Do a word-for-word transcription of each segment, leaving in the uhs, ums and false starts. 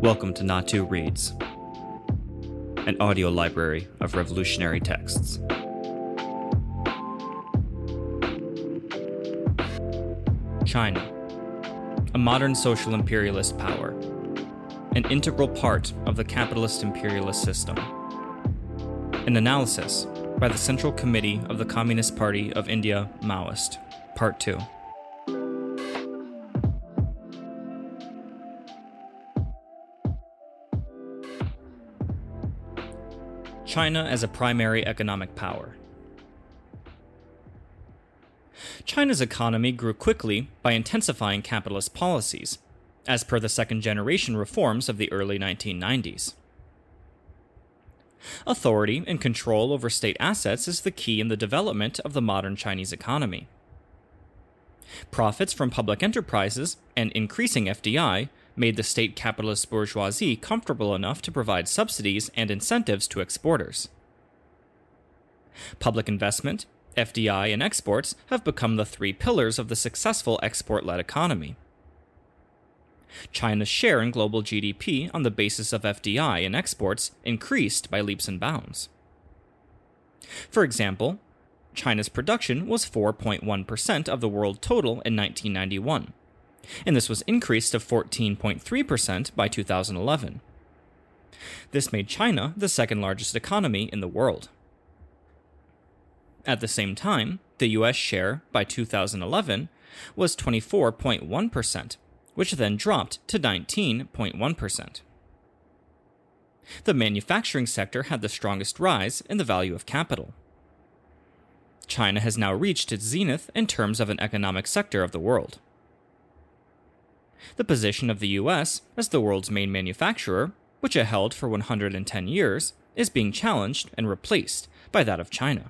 Welcome to Natu Reads, an audio library of revolutionary texts. China, a modern social imperialist power, an integral part of the capitalist imperialist system. An analysis by the Central Committee of the Communist Party of India Maoist, Part two. China as a primary economic power. China's economy grew quickly by intensifying capitalist policies, as per the second-generation reforms of the early nineteen nineties. Authority and control over state assets is the key in the development of the modern Chinese economy. Profits from public enterprises and increasing F D I made the state capitalist bourgeoisie comfortable enough to provide subsidies and incentives to exporters. Public investment, F D I, and exports have become the three pillars of the successful export-led economy. China's share in global G D P on the basis of F D I and exports increased by leaps and bounds. For example, China's production was four point one percent of the world total in nineteen ninety-one, and this was increased to fourteen point three percent by two thousand eleven. This made China the second largest economy in the world. At the same time, the U S share by two thousand eleven was twenty-four point one percent, which then dropped to nineteen point one percent. The manufacturing sector had the strongest rise in the value of capital. China has now reached its zenith in terms of an economic sector of the world. The position of the U S as the world's main manufacturer, which it held for one hundred ten years, is being challenged and replaced by that of China.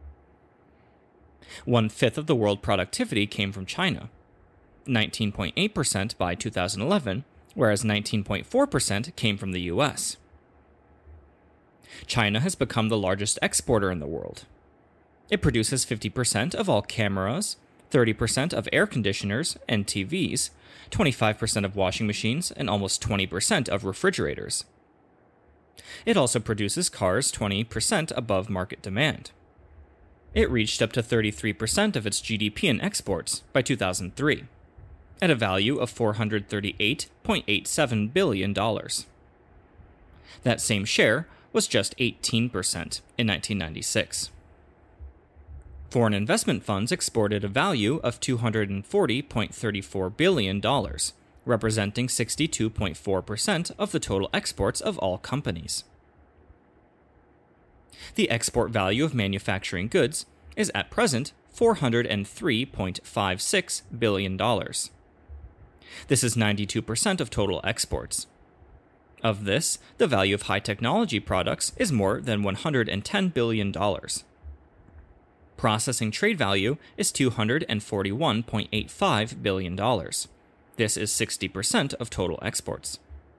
One-fifth of the world productivity came from China, nineteen point eight percent by two thousand eleven, whereas nineteen point four percent came from the U S. China has become the largest exporter in the world. It produces fifty percent of all cameras, thirty percent of air conditioners and T Vs, twenty-five percent of washing machines, and almost twenty percent of refrigerators. It also produces cars twenty percent above market demand. It reached up to thirty-three percent of its G D P in exports by two thousand three, at a value of four hundred thirty-eight point eight seven billion dollars. That same share was just eighteen percent in nineteen ninety-six. Foreign investment funds exported a value of two hundred forty point three four billion dollars, representing sixty-two point four percent of the total exports of all companies. The export value of manufacturing goods is at present four hundred three point five six billion dollars. This is ninety-two percent of total exports. Of this, the value of high-technology products is more than one hundred ten billion dollars. Processing trade value is two hundred forty-one point eight five billion dollars. This is sixty percent of total exports.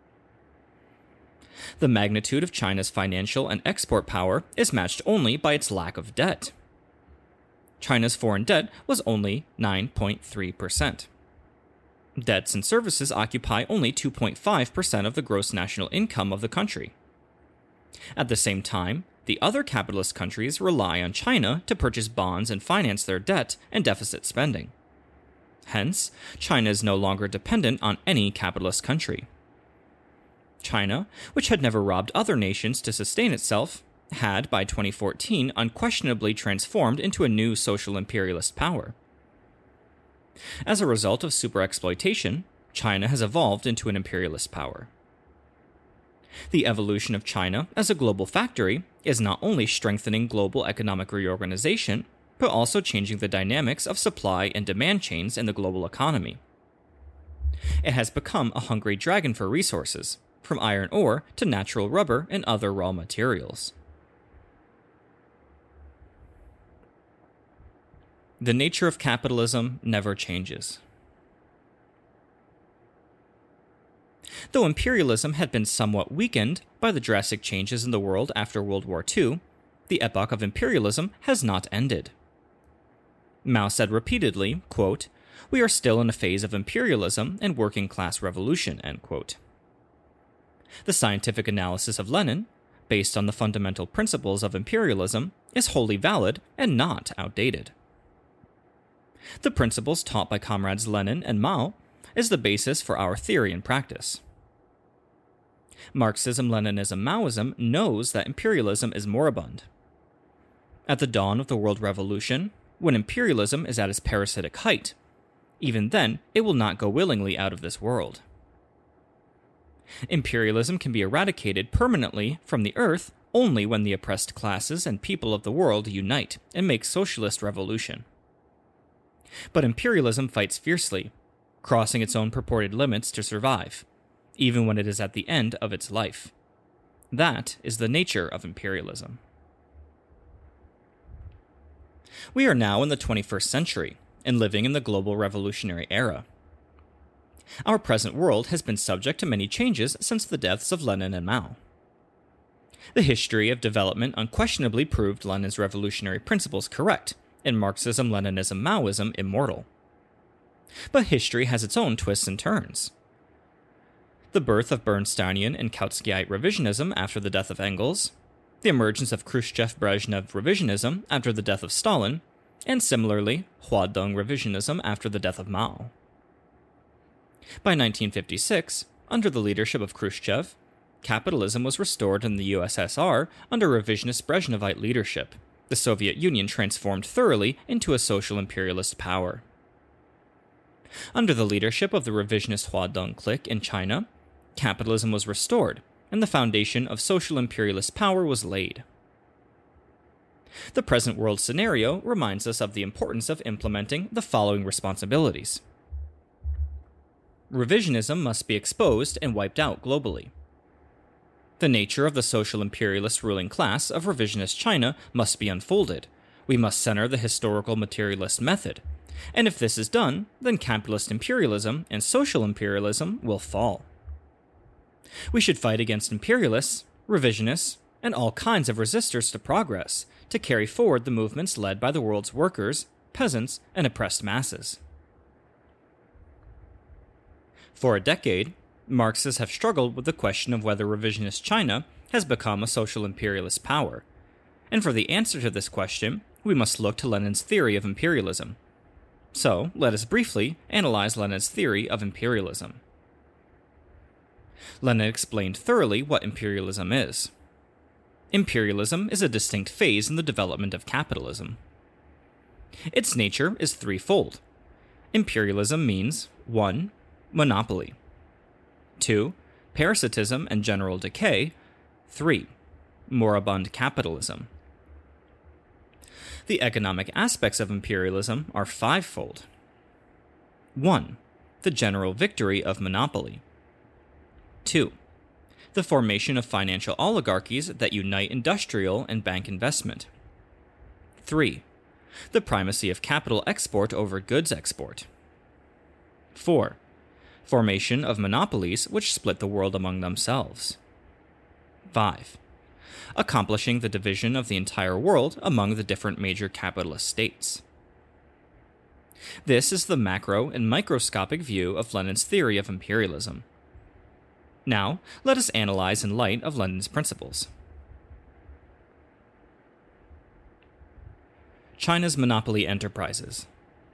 The magnitude of China's financial and export power is matched only by its lack of debt. China's foreign debt was only nine point three percent. Debts and services occupy only two point five percent of the gross national income of the country. At the same time, the other capitalist countries rely on China to purchase bonds and finance their debt and deficit spending. Hence, China is no longer dependent on any capitalist country. China, which had never robbed other nations to sustain itself, had, by twenty fourteen, unquestionably transformed into a new social imperialist power. As a result of superexploitation, China has evolved into an imperialist power. The evolution of China as a global factory is not only strengthening global economic reorganization, but also changing the dynamics of supply and demand chains in the global economy. It has become a hungry dragon for resources, from iron ore to natural rubber and other raw materials. The nature of capitalism never changes. Though imperialism had been somewhat weakened by the drastic changes in the world after World War Two, the epoch of imperialism has not ended. Mao said repeatedly, quote, "We are still in a phase of imperialism and working class revolution," end quote. The scientific analysis of Lenin, based on the fundamental principles of imperialism, is wholly valid and not outdated. The principles taught by comrades Lenin and Mao is the basis for our theory and practice. Marxism, Leninism, Maoism knows that imperialism is moribund. At the dawn of the world revolution, when imperialism is at its parasitic height, even then it will not go willingly out of this world. Imperialism can be eradicated permanently from the earth only when the oppressed classes and people of the world unite and make socialist revolution. But imperialism fights fiercely, crossing its own purported limits to survive, even when it is at the end of its life. That is the nature of imperialism. We are now in the twenty-first century and living in the global revolutionary era. Our present world has been subject to many changes since the deaths of Lenin and Mao. The history of development unquestionably proved Lenin's revolutionary principles correct, and Marxism, Leninism, Maoism immortal. But history has its own twists and turns. The birth of Bernsteinian and Kautskyite revisionism after the death of Engels, the emergence of Khrushchev-Brezhnev revisionism after the death of Stalin, and similarly, Huadong revisionism after the death of Mao. By nineteen fifty-six, under the leadership of Khrushchev, capitalism was restored in the U S S R under revisionist Brezhnevite leadership. The Soviet Union transformed thoroughly into a social imperialist power. Under the leadership of the revisionist Huadong clique in China, capitalism was restored, and the foundation of social imperialist power was laid. The present world scenario reminds us of the importance of implementing the following responsibilities. Revisionism must be exposed and wiped out globally. The nature of the social imperialist ruling class of revisionist China must be unfolded. We must center the historical materialist method. And if this is done, then capitalist imperialism and social imperialism will fall. We should fight against imperialists, revisionists, and all kinds of resistors to progress to carry forward the movements led by the world's workers, peasants, and oppressed masses. For a decade, Marxists have struggled with the question of whether revisionist China has become a social imperialist power. And for the answer to this question, we must look to Lenin's theory of imperialism. So, let us briefly analyze Lenin's theory of imperialism. Lenin explained thoroughly what imperialism is. Imperialism is a distinct phase in the development of capitalism. Its nature is threefold. Imperialism means one. Monopoly. two. Parasitism and general decay. three. Moribund capitalism. The economic aspects of imperialism are fivefold. one. The general victory of monopoly. two. The formation of financial oligarchies that unite industrial and bank investment. three. The primacy of capital export over goods export. four. Formation of monopolies which split the world among themselves. five. Accomplishing the division of the entire world among the different major capitalist states. This is the macro and microscopic view of Lenin's theory of imperialism. Now, let us analyze in light of Lenin's principles. China's monopoly enterprises.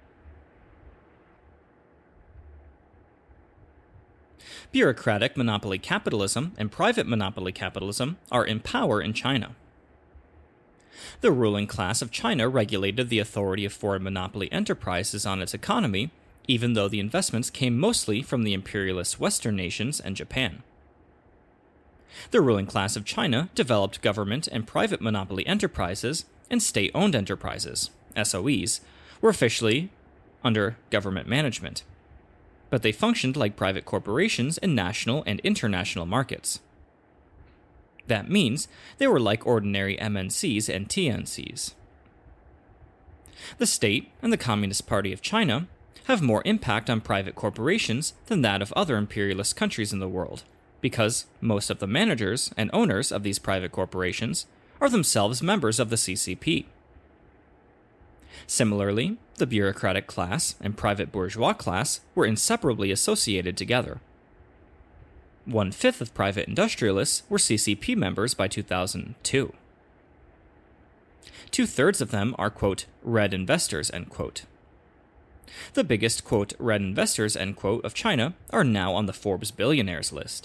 Bureaucratic monopoly capitalism and private monopoly capitalism are in power in China. The ruling class of China regulated the authority of foreign monopoly enterprises on its economy, even though the investments came mostly from the imperialist Western nations and Japan. The ruling class of China developed government and private monopoly enterprises, and state-owned enterprises, S O Es, were officially under government management, but they functioned like private corporations in national and international markets. That means they were like ordinary M N Cs and T N Cs. The state and the Communist Party of China have more impact on private corporations than that of other imperialist countries in the world, because most of the managers and owners of these private corporations are themselves members of the C C P. Similarly, the bureaucratic class and private bourgeois class were inseparably associated together. One-fifth of private industrialists were C C P members by two thousand two. Two-thirds of them are, quote, red investors, end quote. The biggest, quote, red investors, end quote, of China are now on the Forbes billionaires list.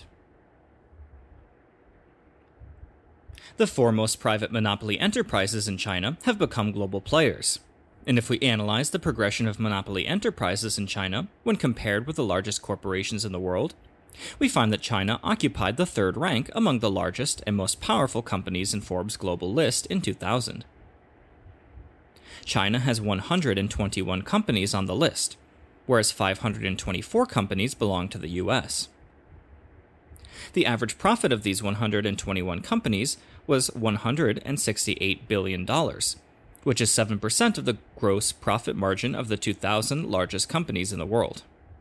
The foremost private monopoly enterprises in China have become global players. And if we analyze the progression of monopoly enterprises in China when compared with the largest corporations in the world, we find that China occupied the third rank among the largest and most powerful companies in Forbes' global list in two thousand. China has one hundred twenty-one companies on the list, whereas five hundred twenty-four companies belong to the U S. The average profit of these one hundred twenty-one companies was one hundred sixty-eight billion dollars, which is seven percent of the gross profit margin of the two thousand largest companies in the world.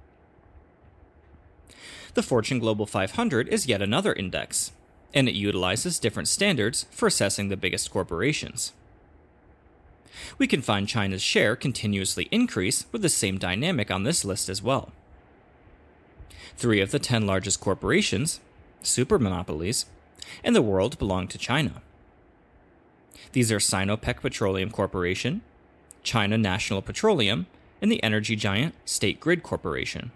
The Fortune Global five hundred is yet another index, and it utilizes different standards for assessing the biggest corporations. We can find China's share continuously increase with the same dynamic on this list as well. Three of the ten largest corporations, super monopolies, in the world belong to China. These are Sinopec Petroleum Corporation, China National Petroleum, and the energy giant State Grid Corporation.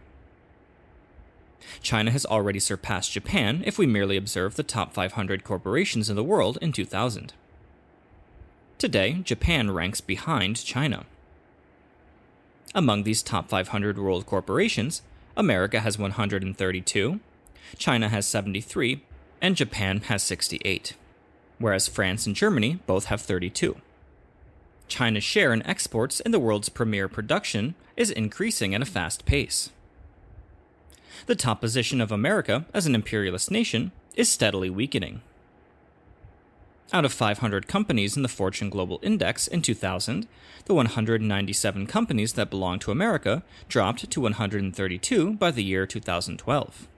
China has already surpassed Japan if we merely observe the top five hundred corporations in the world in two thousand. Today, Japan ranks behind China. Among these top five hundred world corporations, America has one hundred thirty-two, China has seventy-three, and Japan has sixty-eight, whereas France and Germany both have thirty-two. China's share in exports in the world's premier production is increasing at a fast pace. The top position of America as an imperialist nation is steadily weakening. Out of five hundred companies in the Fortune Global Index in two thousand, the one hundred ninety-seven companies that belong to America dropped to one hundred thirty-two by the year two thousand twelve.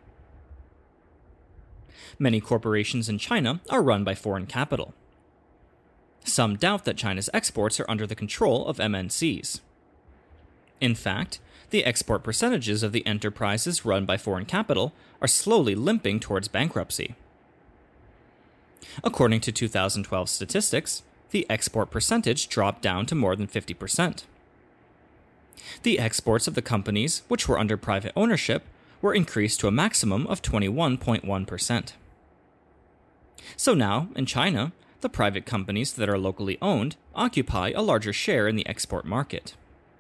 Many corporations in China are run by foreign capital. Some doubt that China's exports are under the control of M N Cs. In fact, the export percentages of the enterprises run by foreign capital are slowly limping towards bankruptcy. According to two thousand twelve statistics, the export percentage dropped down to more than fifty percent. The exports of the companies which were under private ownership were increased to a maximum of twenty-one point one percent. So now, in China, the private companies that are locally owned occupy a larger share in the export market.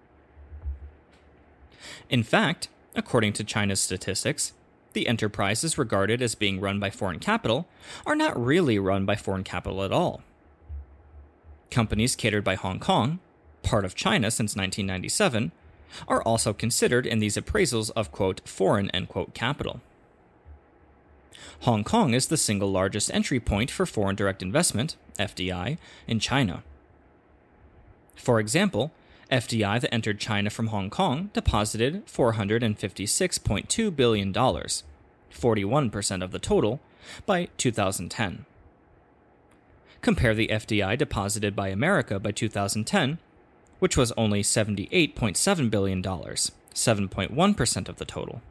In fact, according to China's statistics, the enterprises regarded as being run by foreign capital are not really run by foreign capital at all. Companies catered by Hong Kong, part of China since nineteen ninety-seven, are also considered in these appraisals of, quote, foreign, end quote, capital. Hong Kong is the single largest entry point for foreign direct investment, F D I, in China. For example, F D I that entered China from Hong Kong deposited four hundred fifty-six point two billion dollars, forty-one percent of the total, by two thousand ten. Compare the F D I deposited by America by two thousand ten, which was only seventy-eight point seven billion dollars, seven point one percent of the total.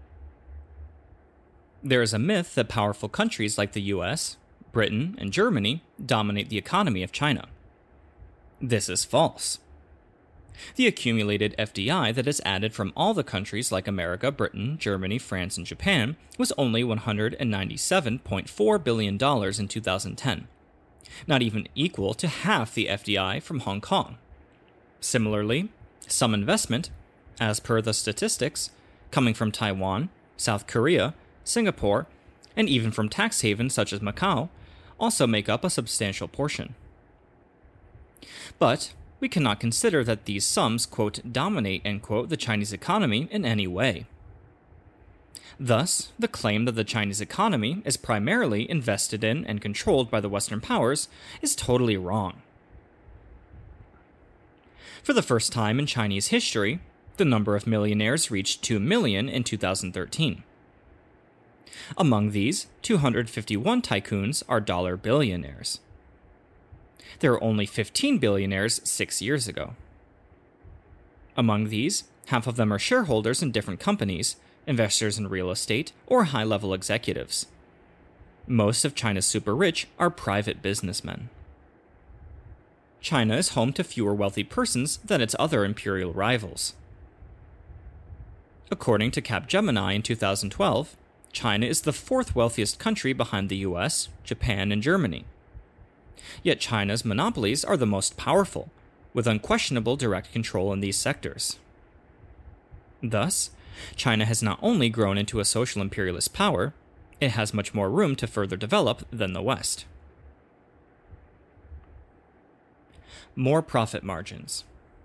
There is a myth that powerful countries like the U S, Britain, and Germany dominate the economy of China. This is false. The accumulated F D I that is added from all the countries like America, Britain, Germany, France, and Japan was only one hundred ninety-seven point four billion dollars in two thousand ten, not even equal to half the F D I from Hong Kong. Similarly, some investment, as per the statistics, coming from Taiwan, South Korea, Singapore, and even from tax havens such as Macau, also make up a substantial portion. But we cannot consider that these sums, quote, dominate, end quote, the Chinese economy in any way. Thus, the claim that the Chinese economy is primarily invested in and controlled by the Western powers is totally wrong. For the first time in Chinese history, the number of millionaires reached two million in two thousand thirteen. Among these, two hundred fifty-one tycoons are dollar billionaires. There were only fifteen billionaires six years ago. Among these, half of them are shareholders in different companies, investors in real estate, or high-level executives. Most of China's super rich are private businessmen. China is home to fewer wealthy persons than its other imperial rivals. According to Capgemini in two thousand twelve, China is the fourth wealthiest country behind the U S, Japan, and Germany. Yet China's monopolies are the most powerful, with unquestionable direct control in these sectors. Thus, China has not only grown into a social imperialist power, it has much more room to further develop than the West. More profit margins.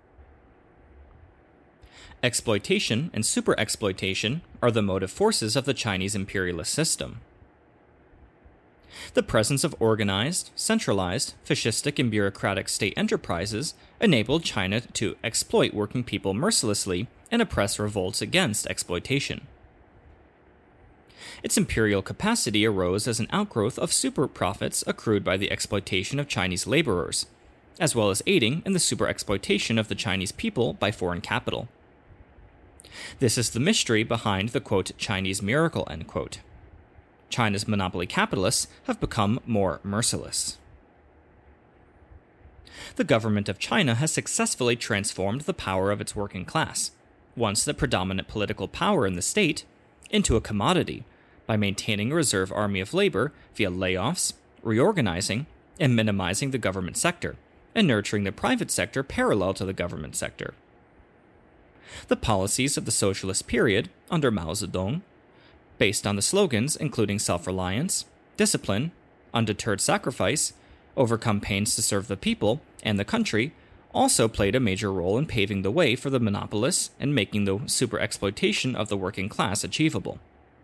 Exploitation and superexploitation are the motive forces of the Chinese imperialist system. The presence of organized, centralized, fascistic, and bureaucratic state enterprises enabled China to exploit working people mercilessly and oppress revolts against exploitation. Its imperial capacity arose as an outgrowth of super profits accrued by the exploitation of Chinese laborers, as well as aiding in the superexploitation of the Chinese people by foreign capital. This is the mystery behind the quote, Chinese miracle, end quote. China's monopoly capitalists have become more merciless. The government of China has successfully transformed the power of its working class, once the predominant political power in the state, into a commodity by maintaining a reserve army of labor via layoffs, reorganizing, and minimizing the government sector, and nurturing the private sector parallel to the government sector. The policies of the socialist period under Mao Zedong, based on the slogans including self-reliance, discipline, undeterred sacrifice, overcome pains to serve the people and the country, also played a major role in paving the way for the monopolists and making the superexploitation of the working class achievable.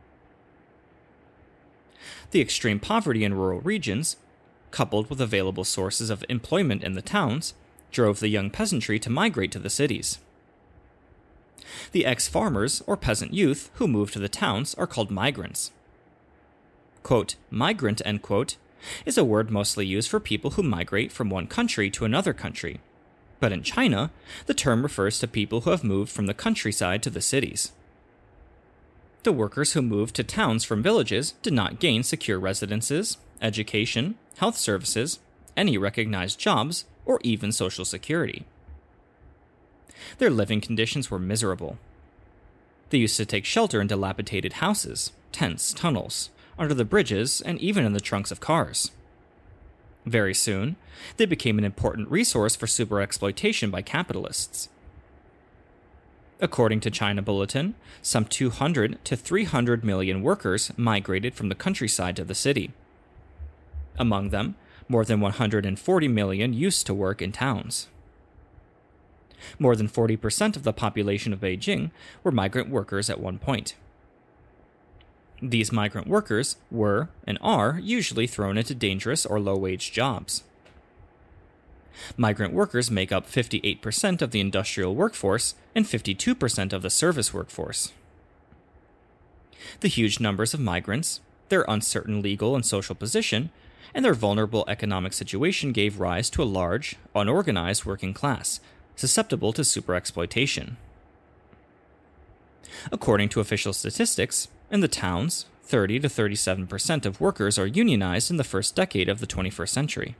The extreme poverty in rural regions, coupled with available sources of employment in the towns, drove the young peasantry to migrate to the cities. The ex-farmers or peasant youth who moved to the towns are called migrants. Quote, migrant, end quote, is a word mostly used for people who migrate from one country to another country. But in China, the term refers to people who have moved from the countryside to the cities. The workers who moved to towns from villages did not gain secure residences, education, health services, any recognized jobs, or even social security. Their living conditions were miserable. They used to take shelter in dilapidated houses, tents, tunnels, under the bridges, and even in the trunks of cars. Very soon, they became an important resource for superexploitation by capitalists. According to China Bulletin, some two hundred to three hundred million workers migrated from the countryside to the city. Among them, more than one hundred forty million used to work in towns. More than forty percent of the population of Beijing were migrant workers at one point. These migrant workers were, and are, usually thrown into dangerous or low-wage jobs. Migrant workers make up fifty-eight percent of the industrial workforce and fifty-two percent of the service workforce. The huge numbers of migrants, their uncertain legal and social position, and their vulnerable economic situation gave rise to a large, unorganized working class, susceptible to superexploitation. According to official statistics, in the towns, thirty to thirty-seven percent of workers are unionized in the first decade of the twenty-first century.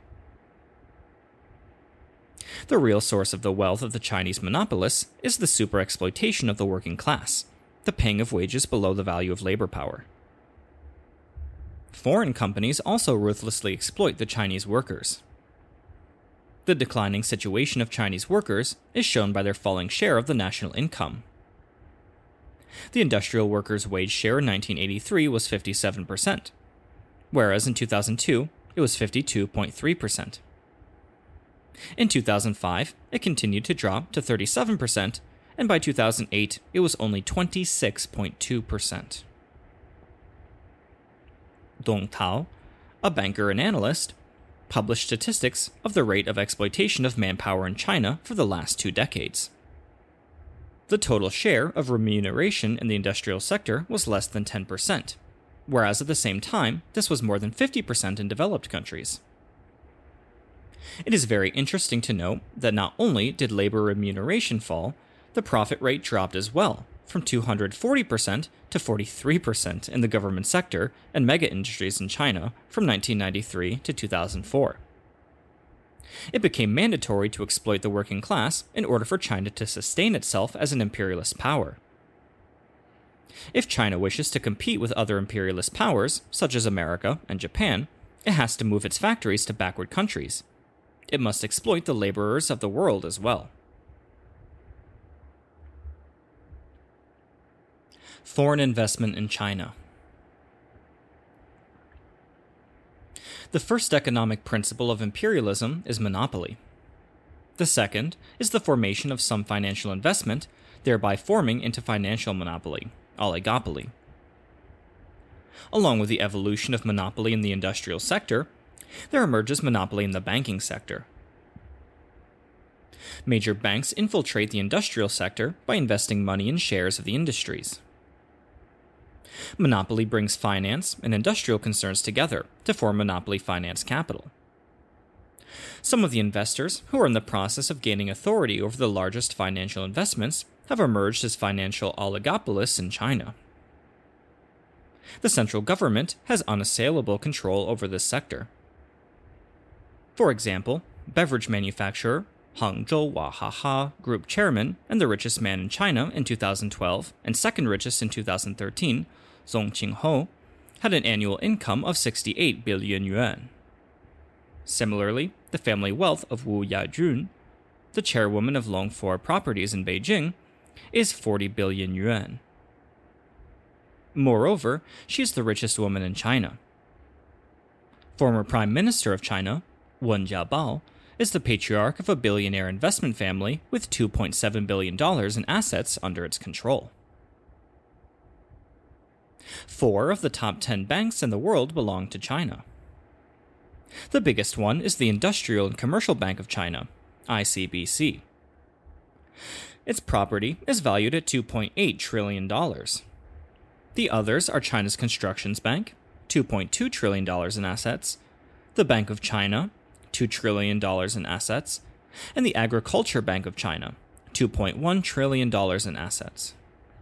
The real source of the wealth of the Chinese monopolists is the superexploitation of the working class, the paying of wages below the value of labor power. Foreign companies also ruthlessly exploit the Chinese workers. The declining situation of Chinese workers is shown by their falling share of the national income. The industrial workers' wage share in nineteen eighty-three was fifty-seven percent, whereas in two thousand two it was fifty-two point three percent. In two thousand five, it continued to drop to thirty-seven percent, and by two thousand eight, it was only twenty-six point two percent. Dong Tao, a banker and analyst, published statistics of the rate of exploitation of manpower in China for the last two decades. The total share of remuneration in the industrial sector was less than ten percent, whereas at the same time, this was more than fifty percent in developed countries. It is very interesting to note that not only did labor remuneration fall, the profit rate dropped as well, from two hundred forty percent to forty-three percent in the government sector and mega industries in China from nineteen ninety-three to two thousand four. It became mandatory to exploit the working class in order for China to sustain itself as an imperialist power. If China wishes to compete with other imperialist powers, such as America and Japan, it has to move its factories to backward countries. It must exploit the laborers of the world as well. Foreign investment in China. The first economic principle of imperialism is monopoly. The second is the formation of some financial investment, thereby forming into financial monopoly, oligopoly. Along with the evolution of monopoly in the industrial sector, there emerges monopoly in the banking sector. Major banks infiltrate the industrial sector by investing money in shares of the industries. Monopoly brings finance and industrial concerns together to form monopoly finance capital. Some of the investors who are in the process of gaining authority over the largest financial investments have emerged as financial oligopolists in China. The central government has unassailable control over this sector. For example, beverage manufacturer Hangzhou Wahaha Group chairman and the richest man in China in two thousand twelve and second richest in two thousand thirteen, Song Qingho, had an annual income of sixty-eight billion yuan. Similarly, the family wealth of Wu Yajun, the chairwoman of Longfor Properties in Beijing, is forty billion yuan. Moreover, she is the richest woman in China. Former Prime Minister of China, Wen Jiabao, is the patriarch of a billionaire investment family with two point seven billion dollars in assets under its control. Four of the top ten banks in the world belong to China. The biggest one is the Industrial and Commercial Bank of China, I C B C. Its property is valued at two point eight trillion dollars. The others are China's Constructions Bank, two point two trillion dollars in assets, the Bank of China, two trillion dollars in assets, and the Agriculture Bank of China, two point one trillion dollars in assets.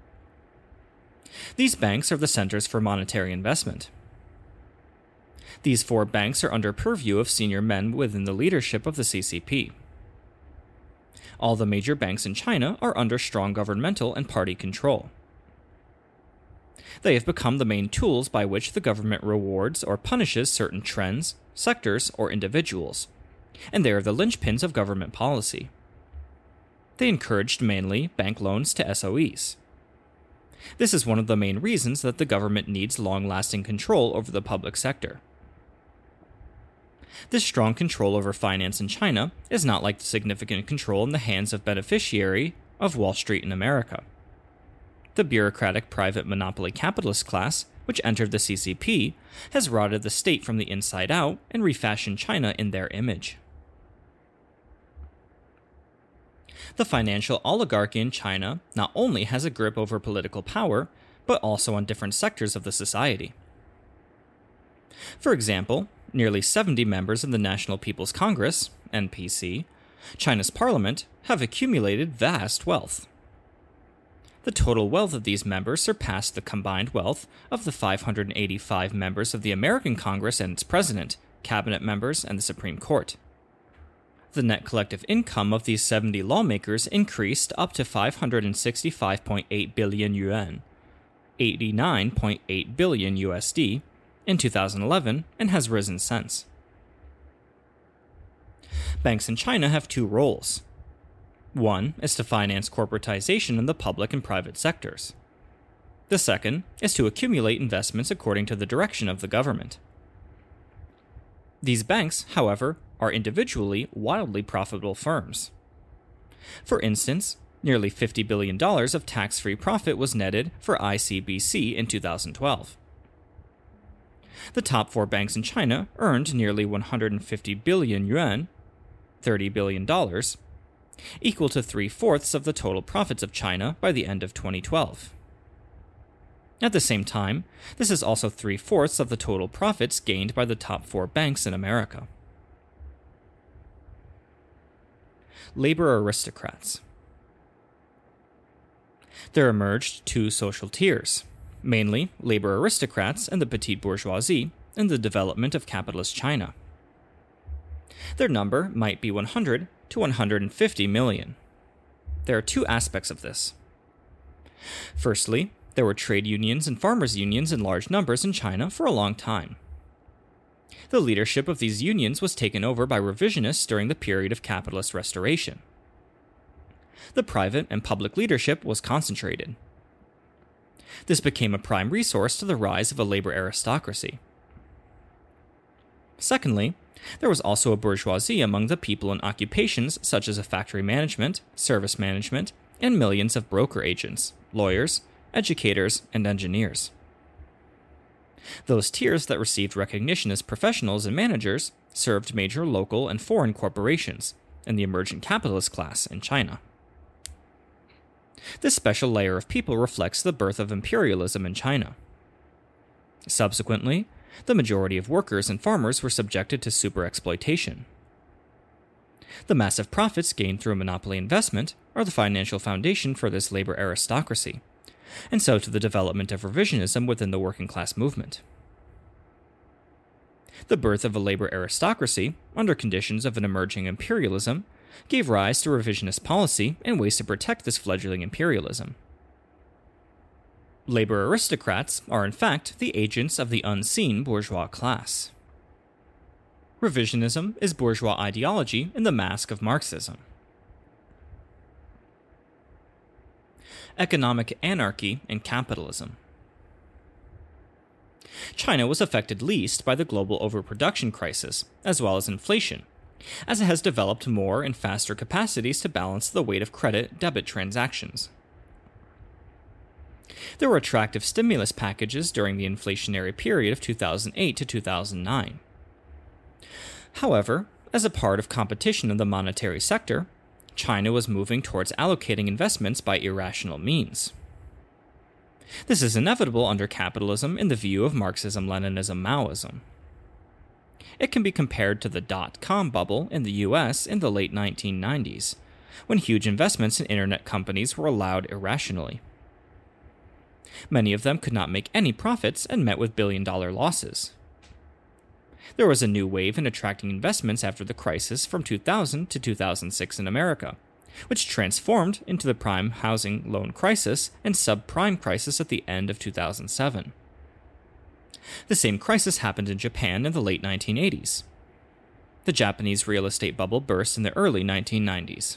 These banks are the centers for monetary investment. These four banks are under purview of senior men within the leadership of the C C P. All the major banks in China are under strong governmental and party control. They have become the main tools by which the government rewards or punishes certain trends, sectors, or individuals, and they are the linchpins of government policy. They encouraged mainly bank loans to S O Es. This is one of the main reasons that the government needs long-lasting control over the public sector. This strong control over finance in China is not like the significant control in the hands of beneficiary of Wall Street in America. The bureaucratic private monopoly capitalist class, which entered the C C P, has rotted the state from the inside out and refashioned China in their image. The financial oligarchy in China not only has a grip over political power, but also on different sectors of the society. For example, nearly seventy members of the National People's Congress, N P C, China's parliament, have accumulated vast wealth. The total wealth of these members surpassed the combined wealth of the five hundred eighty-five members of the American Congress and its president, cabinet members, and the Supreme Court. The net collective income of these seventy lawmakers increased up to five hundred sixty-five point eight billion yuan, eighty-nine point eight billion U S D, in two thousand eleven and has risen since. Banks in China have two roles. One is to finance corporatization in the public and private sectors. The second is to accumulate investments according to the direction of the government. These banks, however, are individually wildly profitable firms. For instance, nearly fifty billion dollars of tax-free profit was netted for I C B C in two thousand twelve. The top four banks in China earned nearly one hundred fifty billion yuan, thirty billion dollars, equal to three-fourths of the total profits of China by the end of twenty twelve. At the same time, this is also three-fourths of the total profits gained by the top four banks in America. Labor aristocrats. There emerged two social tiers, mainly labor aristocrats and the petite bourgeoisie, in the development of capitalist China. Their number might be one hundred to one hundred fifty million. There are two aspects of this. Firstly, there were trade unions and farmers' unions in large numbers in China for a long time. The leadership of these unions was taken over by revisionists during the period of capitalist restoration. The private and public leadership was concentrated. This became a prime resource to the rise of a labor aristocracy. Secondly, there was also a bourgeoisie among the people in occupations such as a factory management, service management, and millions of broker agents, lawyers, educators, and engineers. Those tiers that received recognition as professionals and managers served major local and foreign corporations and the emergent capitalist class in China. This special layer of people reflects the birth of imperialism in China. Subsequently, the majority of workers and farmers were subjected to superexploitation. The massive profits gained through monopoly investment are the financial foundation for this labor aristocracy, and so to the development of revisionism within the working class movement. The birth of a labor aristocracy, under conditions of an emerging imperialism, gave rise to revisionist policy and ways to protect this fledgling imperialism. Labor aristocrats are in fact the agents of the unseen bourgeois class. Revisionism is bourgeois ideology in the mask of Marxism. Economic anarchy and capitalism. China was affected least by the global overproduction crisis, as well as inflation, as it has developed more and faster capacities to balance the weight of credit-debit transactions. There were attractive stimulus packages during the inflationary period of two thousand eight to two thousand nine. However, as a part of competition in the monetary sector, China was moving towards allocating investments by irrational means. This is inevitable under capitalism in the view of Marxism-Leninism-Maoism. It can be compared to the dot-com bubble in the U S in the late nineteen nineties, when huge investments in internet companies were allowed irrationally. Many of them could not make any profits and met with billion-dollar losses. There was a new wave in attracting investments after the crisis from two thousand to two thousand six in America, which transformed into the prime housing loan crisis and subprime crisis at the end of two thousand seven. The same crisis happened in Japan in the late nineteen eighties. The Japanese real estate bubble burst in the early nineteen nineties.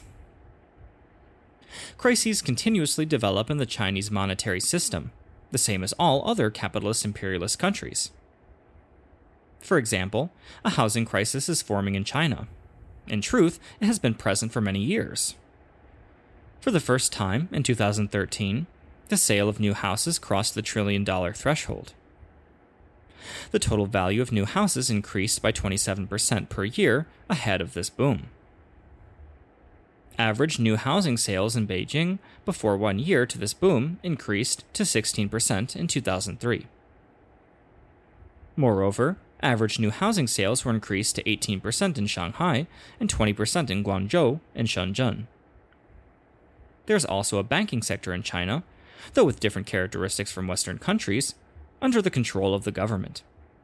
Crises continuously develop in the Chinese monetary system, the same as all other capitalist imperialist countries. For example, a housing crisis is forming in China. In truth, it has been present for many years. For the first time, in two thousand thirteen, the sale of new houses crossed the trillion-dollar threshold. The total value of new houses increased by twenty-seven percent per year ahead of this boom. Average new housing sales in Beijing before one year to this boom increased to sixteen percent in two thousand three. Moreover, average new housing sales were increased to eighteen percent in Shanghai and twenty percent in Guangzhou and Shenzhen. There's also a banking sector in China, though with different characteristics from Western countries, under the control of the government.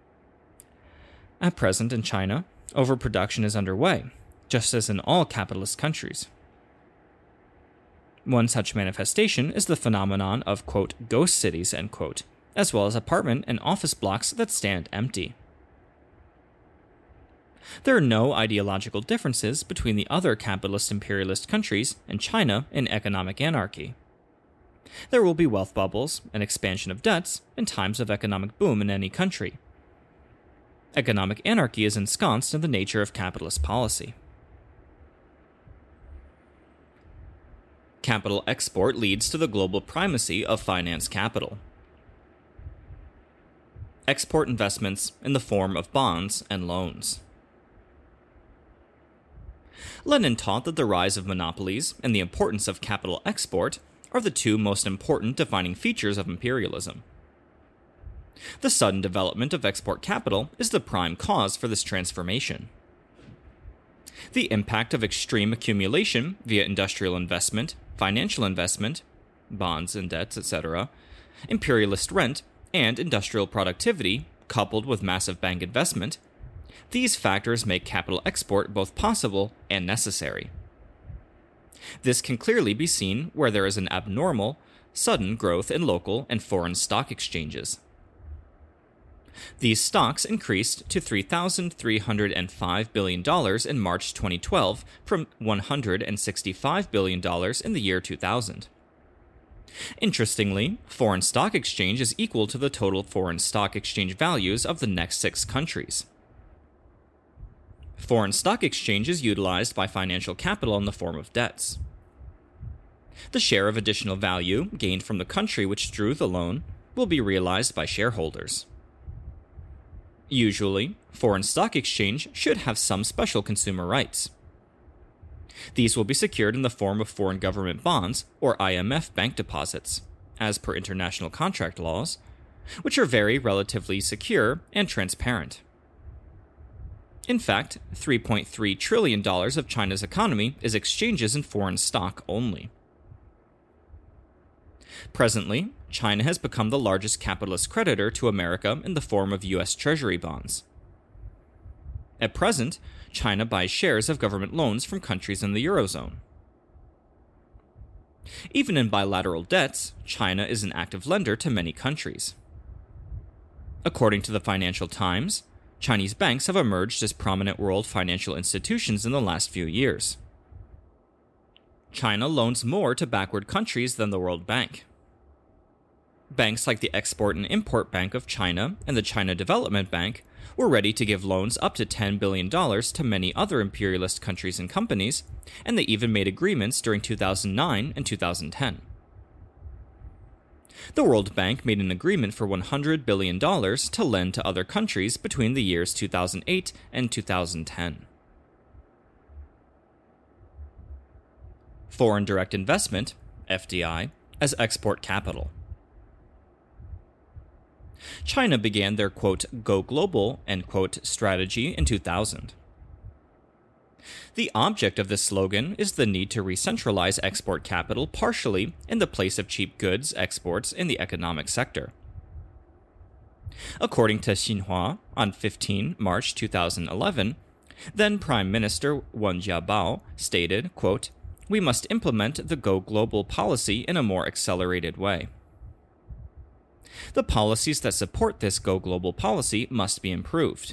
At present in China, overproduction is underway, just as in all capitalist countries. One such manifestation is the phenomenon of, quote, ghost cities, end quote, as well as apartment and office blocks that stand empty. There are no ideological differences between the other capitalist imperialist countries and China in economic anarchy. There will be wealth bubbles and expansion of debts in times of economic boom in any country. Economic anarchy is ensconced in the nature of capitalist policy. Capital export leads to the global primacy of finance capital. Export investments in the form of bonds and loans. Lenin taught that the rise of monopolies and the importance of capital export are the two most important defining features of imperialism. The sudden development of export capital is the prime cause for this transformation. The impact of extreme accumulation via industrial investment, financial investment, bonds and debts, et cetera, imperialist rent, and industrial productivity, coupled with massive bank investment, these factors make capital export both possible and necessary. This can clearly be seen where there is an abnormal, sudden growth in local and foreign stock exchanges. These stocks increased to three thousand three hundred five billion dollars in March twenty twelve from one hundred sixty-five billion dollars in the year two thousand. Interestingly, foreign stock exchange is equal to the total foreign stock exchange values of the next six countries. Foreign stock exchange is utilized by financial capital in the form of debts. The share of additional value gained from the country which drew the loan will be realized by shareholders. Usually, foreign stock exchange should have some special consumer rights. These will be secured in the form of foreign government bonds or I M F bank deposits, as per international contract laws, which are very relatively secure and transparent. In fact, three point three trillion dollars of China's economy is exchanges in foreign stock only. Presently, China has become the largest capitalist creditor to America in the form of U S Treasury bonds. At present, China buys shares of government loans from countries in the Eurozone. Even in bilateral debts, China is an active lender to many countries. According to the Financial Times, Chinese banks have emerged as prominent world financial institutions in the last few years. China loans more to backward countries than the World Bank. Banks like the Export and Import Bank of China and the China Development Bank were ready to give loans up to ten billion dollars to many other imperialist countries and companies, and they even made agreements during two thousand nine and two thousand ten. The World Bank made an agreement for one hundred billion dollars to lend to other countries between the years two thousand eight and two thousand ten. Foreign direct investment, F D I, as export capital. China began their, quote, go global, end quote, strategy in two thousand. The object of this slogan is the need to re-centralize export capital partially in the place of cheap goods exports in the economic sector. According to Xinhua, on the fifteenth of March two thousand eleven, then Prime Minister Wen Jiabao stated, quote, we must implement the go global policy in a more accelerated way. The policies that support this go global policy must be improved.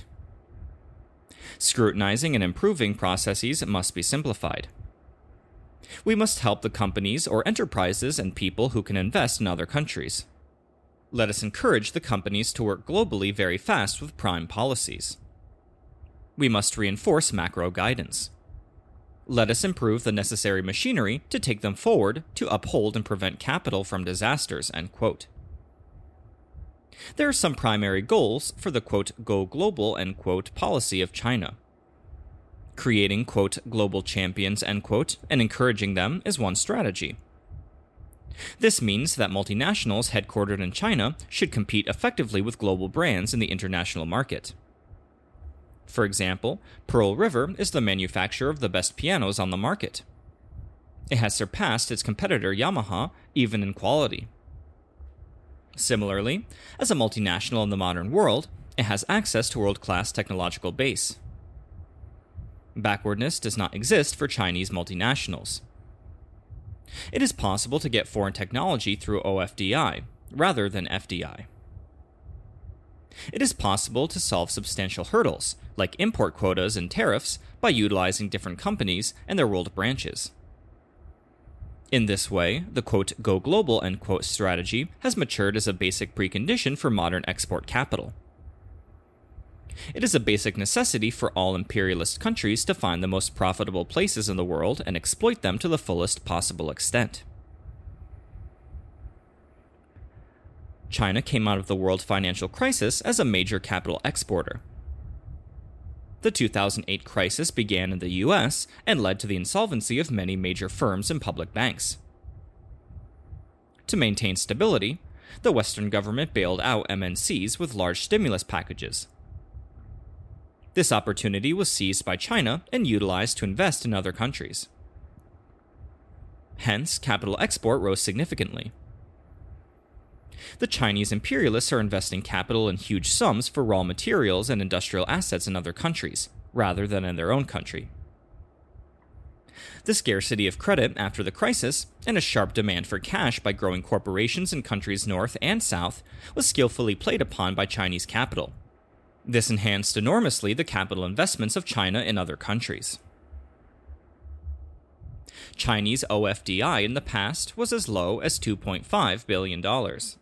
Scrutinizing and improving processes must be simplified. We must help the companies or enterprises and people who can invest in other countries. Let us encourage the companies to work globally very fast with prime policies. We must reinforce macro guidance. Let us improve the necessary machinery to take them forward to uphold and prevent capital from disasters, end quote. There are some primary goals for the, quote, go global, end quote, policy of China. Creating, quote, global champions, end quote, and encouraging them is one strategy. This means that multinationals headquartered in China should compete effectively with global brands in the international market. For example, Pearl River is the manufacturer of the best pianos on the market. It has surpassed its competitor Yamaha even in quality. Similarly, as a multinational in the modern world, it has access to world-class technological base. Backwardness does not exist for Chinese multinationals. It is possible to get foreign technology through O F D I, rather than F D I. It is possible to solve substantial hurdles, like import quotas and tariffs, by utilizing different companies and their world branches. In this way, the, quote, go global, end quote, strategy has matured as a basic precondition for modern export capital. It is a basic necessity for all imperialist countries to find the most profitable places in the world and exploit them to the fullest possible extent. China came out of the world financial crisis as a major capital exporter. The two thousand eight crisis began in the U S and led to the insolvency of many major firms and public banks. To maintain stability, the Western government bailed out M N Cs with large stimulus packages. This opportunity was seized by China and utilized to invest in other countries. Hence, capital export rose significantly. The Chinese imperialists are investing capital in huge sums for raw materials and industrial assets in other countries, rather than in their own country. The scarcity of credit after the crisis, and a sharp demand for cash by growing corporations in countries north and south, was skillfully played upon by Chinese capital. This enhanced enormously the capital investments of China in other countries. Chinese O F D I in the past was as low as two point five billion dollars.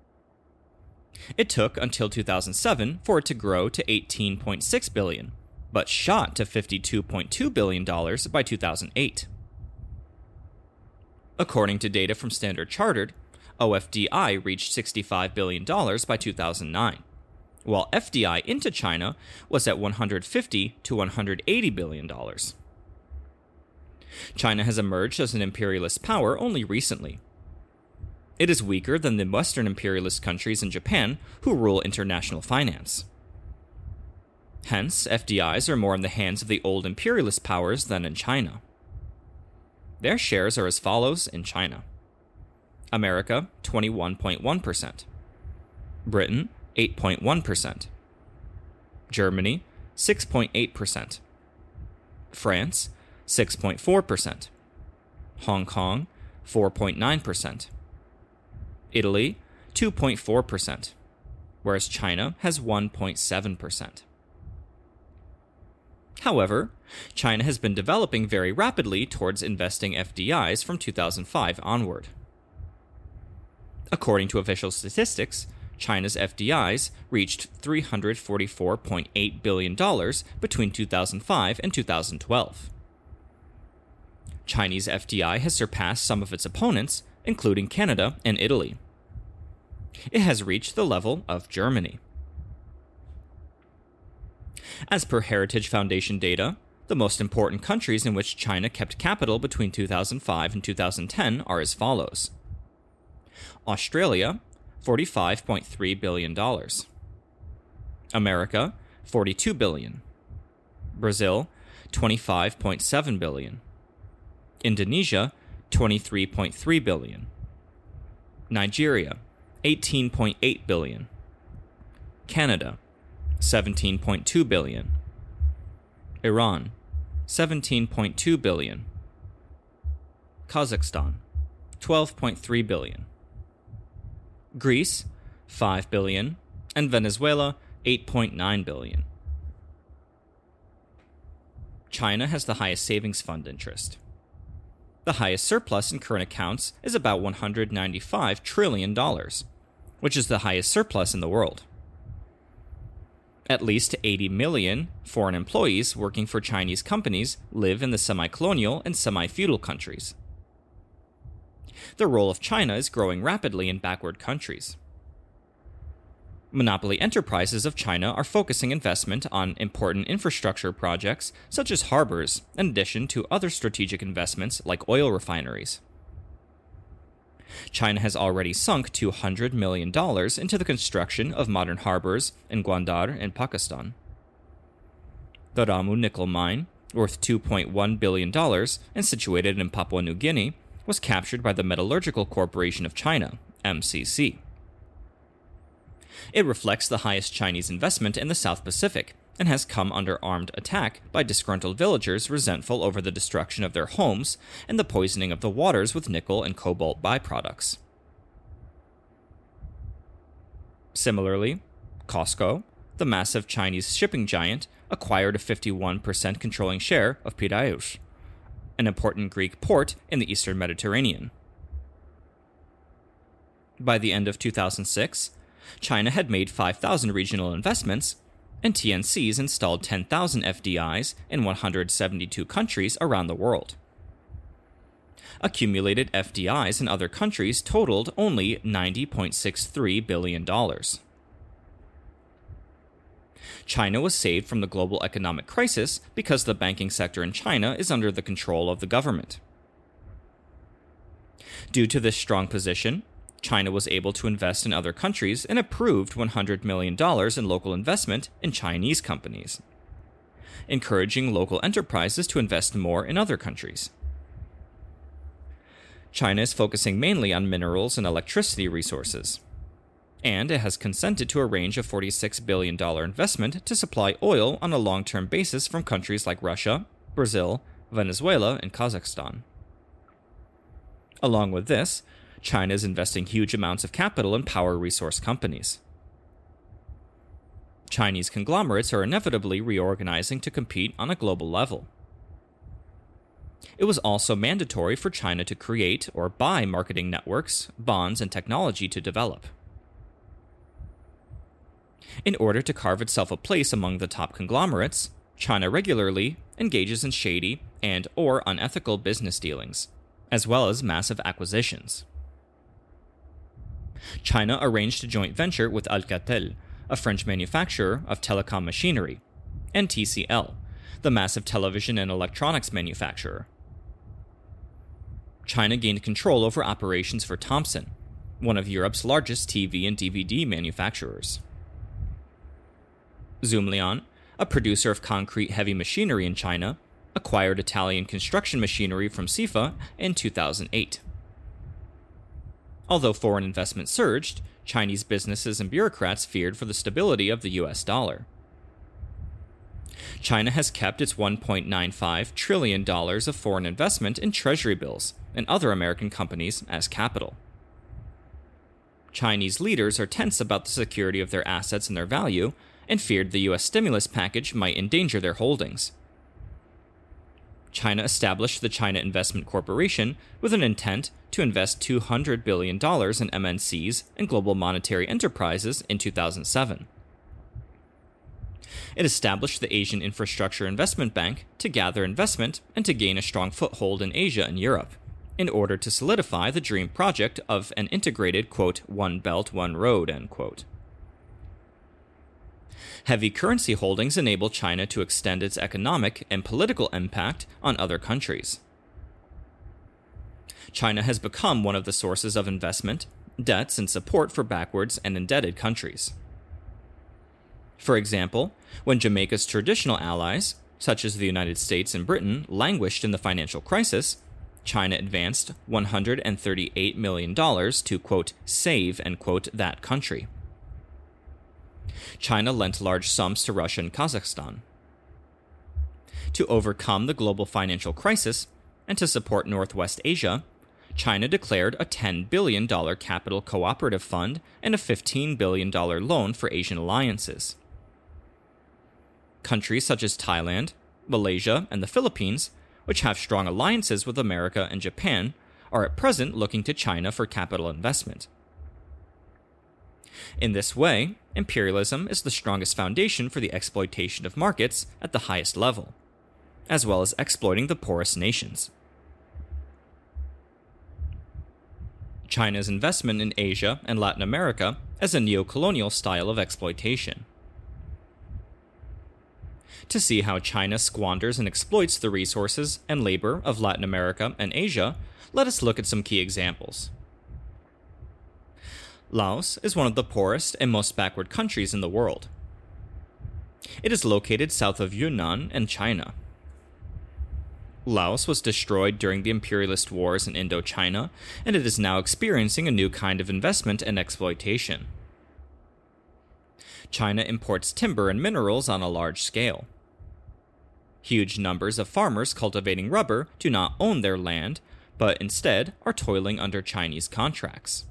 It took until two thousand seven for it to grow to eighteen point six billion dollars, but shot to fifty-two point two billion dollars by two thousand eight. According to data from Standard Chartered, O F D I reached sixty-five billion dollars by two thousand nine, while F D I into China was at one hundred fifty to one hundred eighty billion dollars. China has emerged as an imperialist power only recently. It is weaker than the Western imperialist countries and Japan, who rule international finance. Hence, F D Is are more in the hands of the old imperialist powers than in China. Their shares are as follows in China: America, twenty-one point one percent. Britain, eight point one percent. Germany, six point eight percent. France, six point four percent. Hong Kong, four point nine percent. Italy, two point four percent, whereas China has one point seven percent. However, China has been developing very rapidly towards investing F D Is from two thousand five onward. According to official statistics, China's F D Is reached three hundred forty-four point eight billion dollars between two thousand five and two thousand twelve. Chinese F D I has surpassed some of its opponents, including Canada and Italy. It has reached the level of Germany. As per Heritage Foundation data, the most important countries in which China kept capital between two thousand five and two thousand ten are as follows: Australia, forty-five point three billion dollars. America, forty-two billion dollars. Brazil, twenty-five point seven billion dollars. Indonesia, twenty-three point three billion dollars. Nigeria, eighteen point eight billion dollars. Canada, seventeen point two billion dollars. Iran, seventeen point two billion dollars. Kazakhstan, twelve point three billion dollars. Greece, five billion dollars, and Venezuela, eight point nine billion dollars. China has the highest savings fund interest. The highest surplus in current accounts is about one hundred ninety-five trillion dollars, which is the highest surplus in the world. At least eighty million foreign employees working for Chinese companies live in the semi-colonial and semi-feudal countries. The role of China is growing rapidly in backward countries. Monopoly enterprises of China are focusing investment on important infrastructure projects such as harbors, in addition to other strategic investments like oil refineries. China has already sunk two hundred million dollars into the construction of modern harbors in Gwandar in Pakistan. The Ramu nickel mine, worth two point one billion dollars and situated in Papua New Guinea, was captured by the Metallurgical Corporation of China, M C C. It reflects the highest Chinese investment in the South Pacific and has come under armed attack by disgruntled villagers resentful over the destruction of their homes and the poisoning of the waters with nickel and cobalt byproducts. Similarly, COSCO, the massive Chinese shipping giant, acquired a fifty-one percent controlling share of Piraeus, an important Greek port in the eastern Mediterranean. By the end of two thousand six, China had made five thousand regional investments, and T N Cs installed ten thousand F D Is in one hundred seventy-two countries around the world. Accumulated F D Is in other countries totaled only ninety point six three billion dollars. China was saved from the global economic crisis because the banking sector in China is under the control of the government. Due to this strong position, China was able to invest in other countries and approved one hundred million dollars in local investment in Chinese companies, encouraging local enterprises to invest more in other countries. China is focusing mainly on minerals and electricity resources, and it has consented to a range of forty-six billion dollars investment to supply oil on a long-term basis from countries like Russia, Brazil, Venezuela, and Kazakhstan. Along with this, China is investing huge amounts of capital in power resource companies. Chinese conglomerates are inevitably reorganizing to compete on a global level. It was also mandatory for China to create or buy marketing networks, bonds, and technology to develop. In order to carve itself a place among the top conglomerates, China regularly engages in shady and or unethical business dealings, as well as massive acquisitions. China arranged a joint venture with Alcatel, a French manufacturer of telecom machinery, and T C L, the massive television and electronics manufacturer. China gained control over operations for Thomson, one of Europe's largest T V and D V D manufacturers. Zoomlion, a producer of concrete heavy machinery in China, acquired Italian construction machinery from SIFA in two thousand eight. Although foreign investment surged, Chinese businesses and bureaucrats feared for the stability of the U S dollar. China has kept its one point nine five trillion dollars of foreign investment in treasury bills and other American companies as capital. Chinese leaders are tense about the security of their assets and their value, and feared the U S stimulus package might endanger their holdings. China established the China Investment Corporation with an intent to invest two hundred billion dollars in M N Cs and global monetary enterprises in two thousand seven. It established the Asian Infrastructure Investment Bank to gather investment and to gain a strong foothold in Asia and Europe, in order to solidify the dream project of an integrated, quote, one belt, one road, end quote. Heavy currency holdings enable China to extend its economic and political impact on other countries. China has become one of the sources of investment, debts, and support for backwards and indebted countries. For example, when Jamaica's traditional allies, such as the United States and Britain, languished in the financial crisis, China advanced one hundred thirty-eight million dollars to, quote, save, end quote, that country. China lent large sums to Russia and Kazakhstan. To overcome the global financial crisis and to support Northwest Asia, China declared a ten billion dollars capital cooperative fund and a fifteen billion dollars loan for Asian alliances. Countries such as Thailand, Malaysia, and the Philippines, which have strong alliances with America and Japan, are at present looking to China for capital investment. In this way, imperialism is the strongest foundation for the exploitation of markets at the highest level, as well as exploiting the poorest nations. China's investment in Asia and Latin America as a neo-colonial style of exploitation. To see how China squanders and exploits the resources and labor of Latin America and Asia, let us look at some key examples. Laos is one of the poorest and most backward countries in the world. It is located south of Yunnan and China. Laos was destroyed during the imperialist wars in Indochina, and it is now experiencing a new kind of investment and exploitation. China imports timber and minerals on a large scale. Huge numbers of farmers cultivating rubber do not own their land, but instead are toiling under Chinese contracts.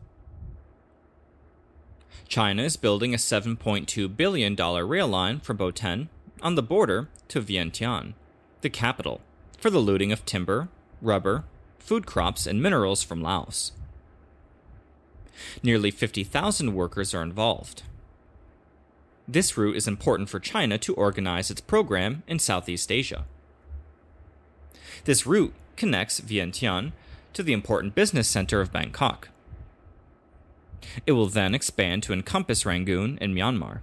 China is building a seven point two billion dollars rail line from Boten on the border to Vientiane, the capital, for the looting of timber, rubber, food crops, and minerals from Laos. Nearly fifty thousand workers are involved. This route is important for China to organize its program in Southeast Asia. This route connects Vientiane to the important business center of Bangkok. It will then expand to encompass Rangoon and Myanmar.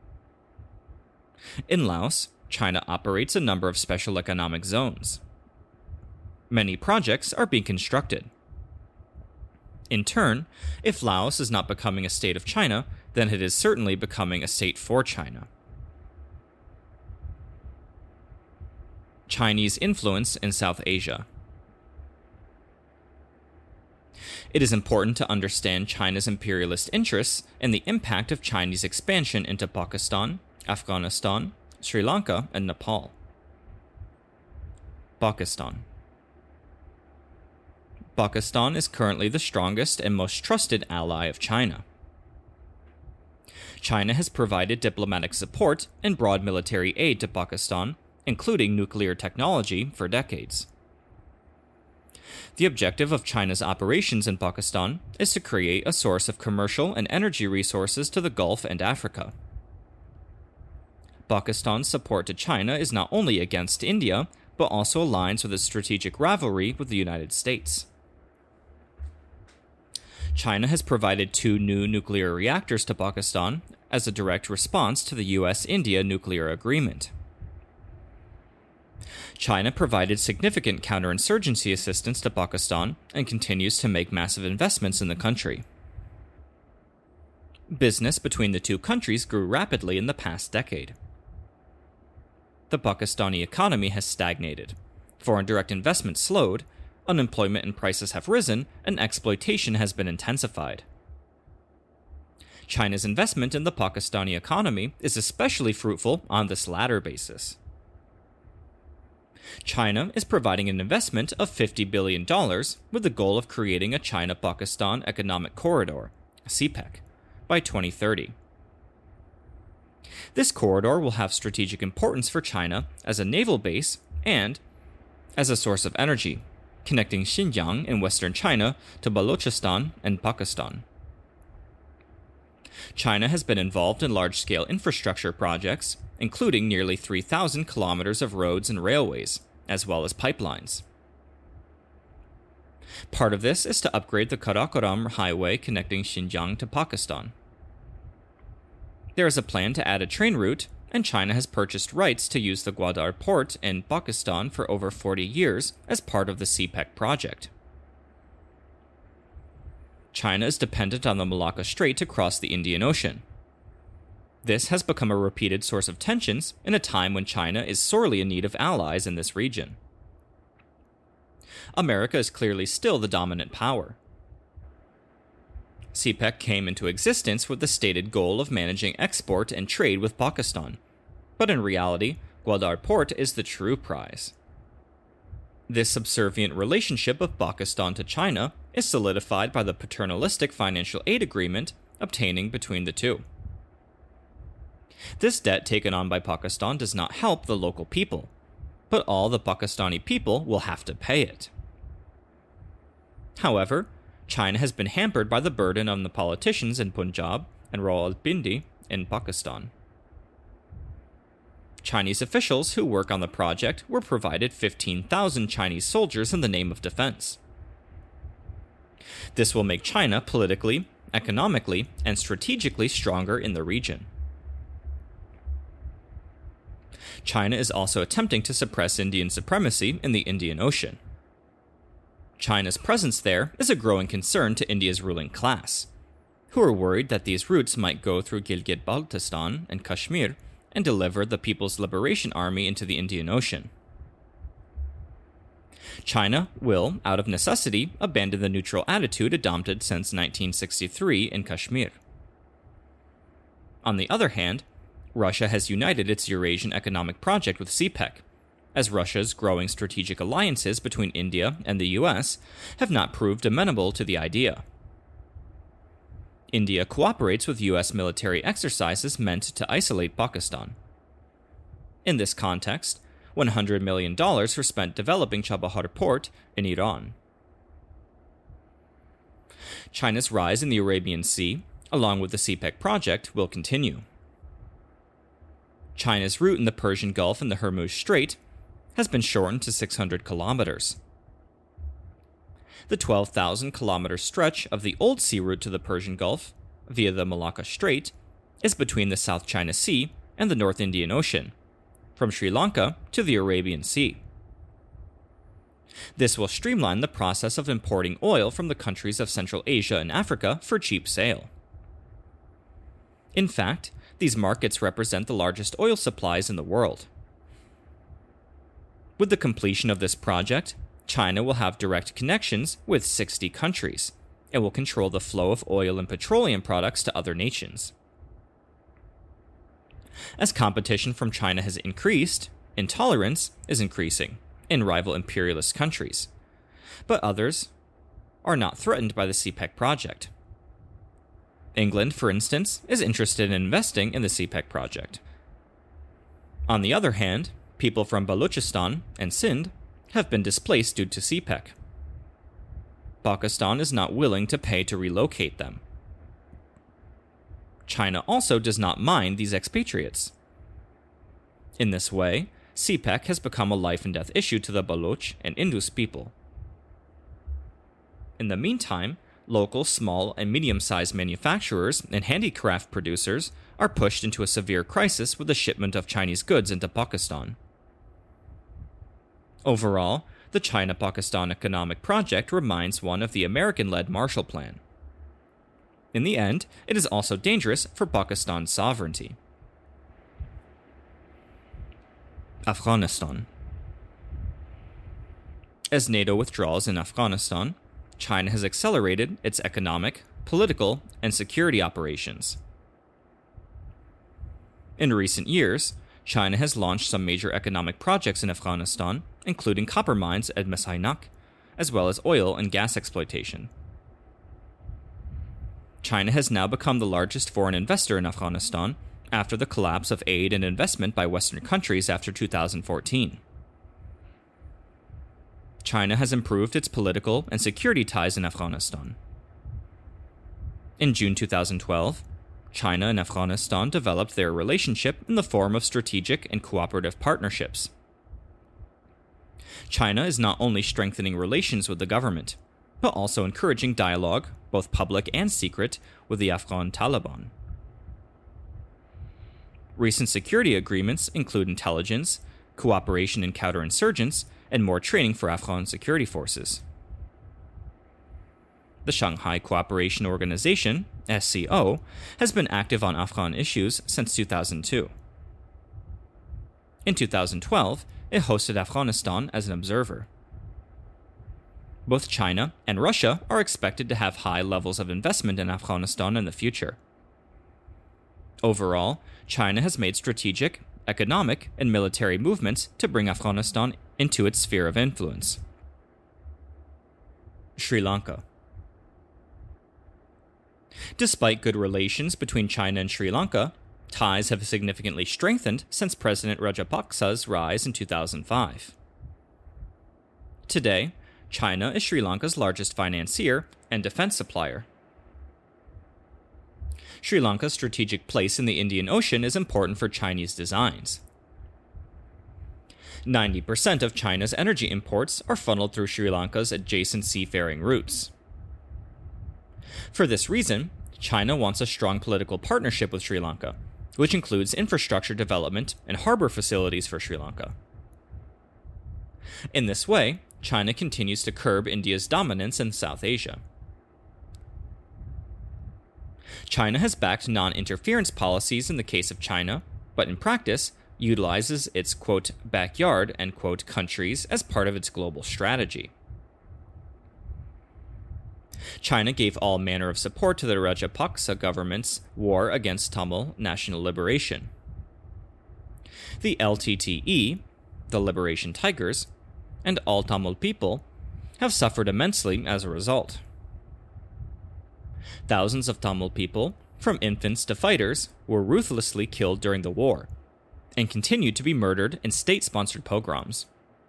In Laos, China operates a number of special economic zones. Many projects are being constructed. In turn, if Laos is not becoming a state of China, then it is certainly becoming a state for China. Chinese influence in South Asia. It is important to understand China's imperialist interests and the impact of Chinese expansion into Pakistan, Afghanistan, Sri Lanka, and Nepal. Pakistan. Pakistan is currently the strongest and most trusted ally of China. China has provided diplomatic support and broad military aid to Pakistan, including nuclear technology, for decades. The objective of China's operations in Pakistan is to create a source of commercial and energy resources to the Gulf and Africa. Pakistan's support to China is not only against India, but also aligns with its strategic rivalry with the United States. China has provided two new nuclear reactors to Pakistan as a direct response to the U S India nuclear agreement. China provided significant counterinsurgency assistance to Pakistan and continues to make massive investments in the country. Business between the two countries grew rapidly in the past decade. The Pakistani economy has stagnated, foreign direct investment slowed, unemployment and prices have risen, and exploitation has been intensified. China's investment in the Pakistani economy is especially fruitful on this latter basis. China is providing an investment of fifty billion dollars with the goal of creating a China-Pakistan Economic Corridor, C PEC, by twenty thirty. This corridor will have strategic importance for China as a naval base and as a source of energy, connecting Xinjiang in western China to Balochistan and Pakistan. China has been involved in large-scale infrastructure projects, including nearly three thousand kilometers of roads and railways, as well as pipelines. Part of this is to upgrade the Karakoram highway connecting Xinjiang to Pakistan. There is a plan to add a train route, and China has purchased rights to use the Gwadar port in Pakistan for over forty years as part of the C PEC project. China is dependent on the Malacca Strait to cross the Indian Ocean. This has become a repeated source of tensions in a time when China is sorely in need of allies in this region. America is clearly still the dominant power. C PEC came into existence with the stated goal of managing export and trade with Pakistan, but in reality, Gwadar Port is the true prize. This subservient relationship of Pakistan to China is solidified by the paternalistic financial aid agreement obtaining between the two. This debt taken on by Pakistan does not help the local people, but all the Pakistani people will have to pay it. However, China has been hampered by the burden on the politicians in Punjab and Rawalpindi in Pakistan. Chinese officials who work on the project were provided fifteen thousand Chinese soldiers in the name of defense. This will make China politically, economically, and strategically stronger in the region. China is also attempting to suppress Indian supremacy in the Indian Ocean. China's presence there is a growing concern to India's ruling class, who are worried that these routes might go through Gilgit-Baltistan and Kashmir and deliver the People's Liberation Army into the Indian Ocean. China will, out of necessity, abandon the neutral attitude adopted since nineteen sixty-three in Kashmir. On the other hand, Russia has united its Eurasian economic project with C PEC, as Russia's growing strategic alliances between India and the U S have not proved amenable to the idea. India cooperates with U S military exercises meant to isolate Pakistan. In this context, one hundred million dollars were spent developing Chabahar Port in Iran. China's rise in the Arabian Sea, along with the C PEC project, will continue. China's route in the Persian Gulf and the Hormuz Strait has been shortened to six hundred kilometers. The twelve thousand kilometer stretch of the old sea route to the Persian Gulf, via the Malacca Strait, is between the South China Sea and the North Indian Ocean, from Sri Lanka to the Arabian Sea. This will streamline the process of importing oil from the countries of Central Asia and Africa for cheap sale. In fact, these markets represent the largest oil supplies in the world. With the completion of this project, China will have direct connections with sixty countries, and will control the flow of oil and petroleum products to other nations. As competition from China has increased, intolerance is increasing in rival imperialist countries, but others are not threatened by the CPEC project. England, for instance, is interested in investing in the CPEC project. On the other hand, people from Balochistan and Sindh have been displaced due to CPEC. Pakistan is not willing to pay to relocate them. China also does not mind these expatriates. In this way, CPEC has become a life and death issue to the Baloch and Indus people. In the meantime, local small and medium-sized manufacturers and handicraft producers are pushed into a severe crisis with the shipment of Chinese goods into Pakistan. Overall, the China-Pakistan economic project reminds one of the American-led Marshall Plan. In the end, it is also dangerous for Pakistan's sovereignty. Afghanistan. As NATO withdraws in Afghanistan, China has accelerated its economic, political, and security operations. In recent years, China has launched some major economic projects in Afghanistan, including copper mines at Masainak, as well as oil and gas exploitation. China has now become the largest foreign investor in Afghanistan after the collapse of aid and investment by Western countries after two thousand fourteen. China has improved its political and security ties in Afghanistan. In June two thousand twelve, China and Afghanistan developed their relationship in the form of strategic and cooperative partnerships. China is not only strengthening relations with the government, but also encouraging dialogue, both public and secret, with the Afghan Taliban. Recent security agreements include intelligence, cooperation in counterinsurgents, and more training for Afghan security forces. The Shanghai Cooperation Organization, S C O, has been active on Afghan issues since two thousand two. In two thousand twelve, it hosted Afghanistan as an observer. Both China and Russia are expected to have high levels of investment in Afghanistan in the future. Overall, China has made strategic, economic, and military movements to bring Afghanistan into its sphere of influence. Sri Lanka. Despite good relations between China and Sri Lanka, ties have significantly strengthened since President Rajapaksa's rise in two thousand five. Today, China is Sri Lanka's largest financier and defense supplier. Sri Lanka's strategic place in the Indian Ocean is important for Chinese designs. ninety percent of China's energy imports are funneled through Sri Lanka's adjacent seafaring routes. For this reason, China wants a strong political partnership with Sri Lanka, which includes infrastructure development and harbor facilities for Sri Lanka. In this way, China continues to curb India's dominance in South Asia. China has backed non-interference policies in the case of China, but in practice, utilizes its, quote, backyard, end quote, countries as part of its global strategy. China gave all manner of support to the Rajapaksa government's war against Tamil national liberation. The L T T E, the Liberation Tigers, and all Tamil people have suffered immensely as a result. Thousands of Tamil people, from infants to fighters, were ruthlessly killed during the war, and continued to be murdered in state-sponsored pogroms.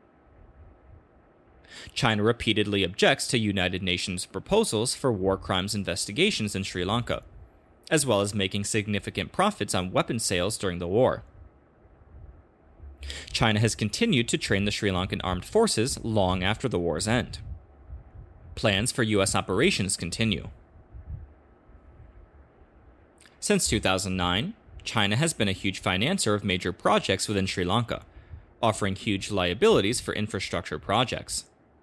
China repeatedly objects to United Nations proposals for war crimes investigations in Sri Lanka, as well as making significant profits on weapon sales during the war. China has continued to train the Sri Lankan armed forces long after the war's end. Plans for U S operations continue. Since two thousand nine, China has been a huge financer of major projects within Sri Lanka, offering huge liabilities for infrastructure projects.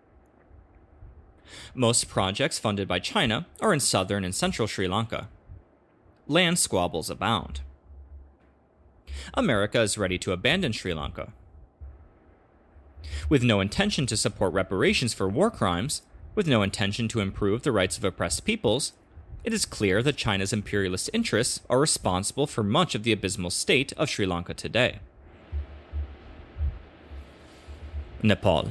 Most projects funded by China are in southern and central Sri Lanka. Land squabbles abound. America is ready to abandon Sri Lanka. With no intention to support reparations for war crimes, With no intention to improve the rights of oppressed peoples, it is clear that China's imperialist interests are responsible for much of the abysmal state of Sri Lanka today. Nepal.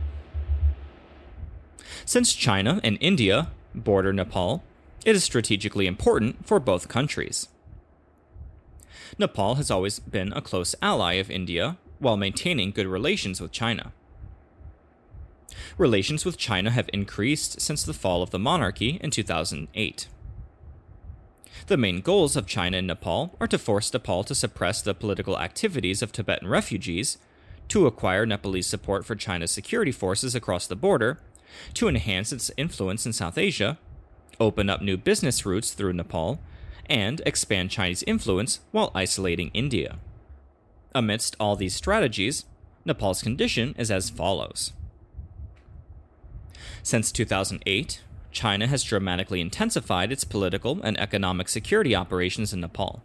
Since China and India border Nepal, it is strategically important for both countries. Nepal has always been a close ally of India while maintaining good relations with China. Relations with China have increased since the fall of the monarchy in two thousand eight. The main goals of China and Nepal are to force Nepal to suppress the political activities of Tibetan refugees, to acquire Nepalese support for China's security forces across the border, to enhance its influence in South Asia, open up new business routes through Nepal, and expand Chinese influence while isolating India. Amidst all these strategies, Nepal's condition is as follows. Since two thousand eight, China has dramatically intensified its political and economic security operations in Nepal.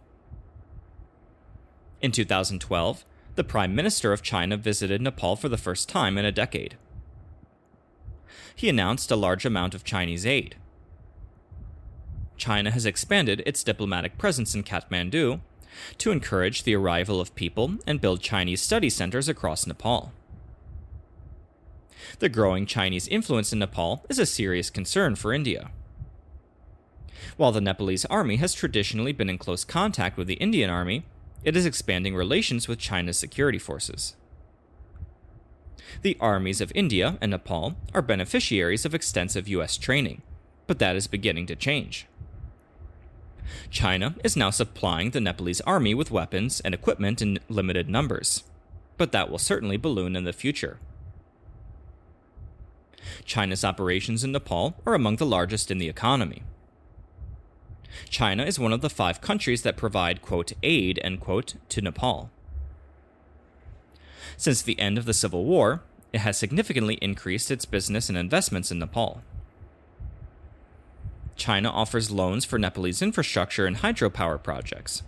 In two thousand twelve, the Prime Minister of China visited Nepal for the first time in a decade. He announced a large amount of Chinese aid. China has expanded its diplomatic presence in Kathmandu to encourage the arrival of people and build Chinese study centers across Nepal. The growing Chinese influence in Nepal is a serious concern for India. While the Nepalese army has traditionally been in close contact with the Indian army, it is expanding relations with China's security forces. The armies of India and Nepal are beneficiaries of extensive U S training, but that is beginning to change. China is now supplying the Nepalese army with weapons and equipment in limited numbers, but that will certainly balloon in the future. China's operations in Nepal are among the largest in the economy. China is one of the five countries that provide, quote, aid, end quote, to Nepal. Since the end of the Civil War, it has significantly increased its business and investments in Nepal. China offers loans for Nepalese infrastructure and hydropower projects.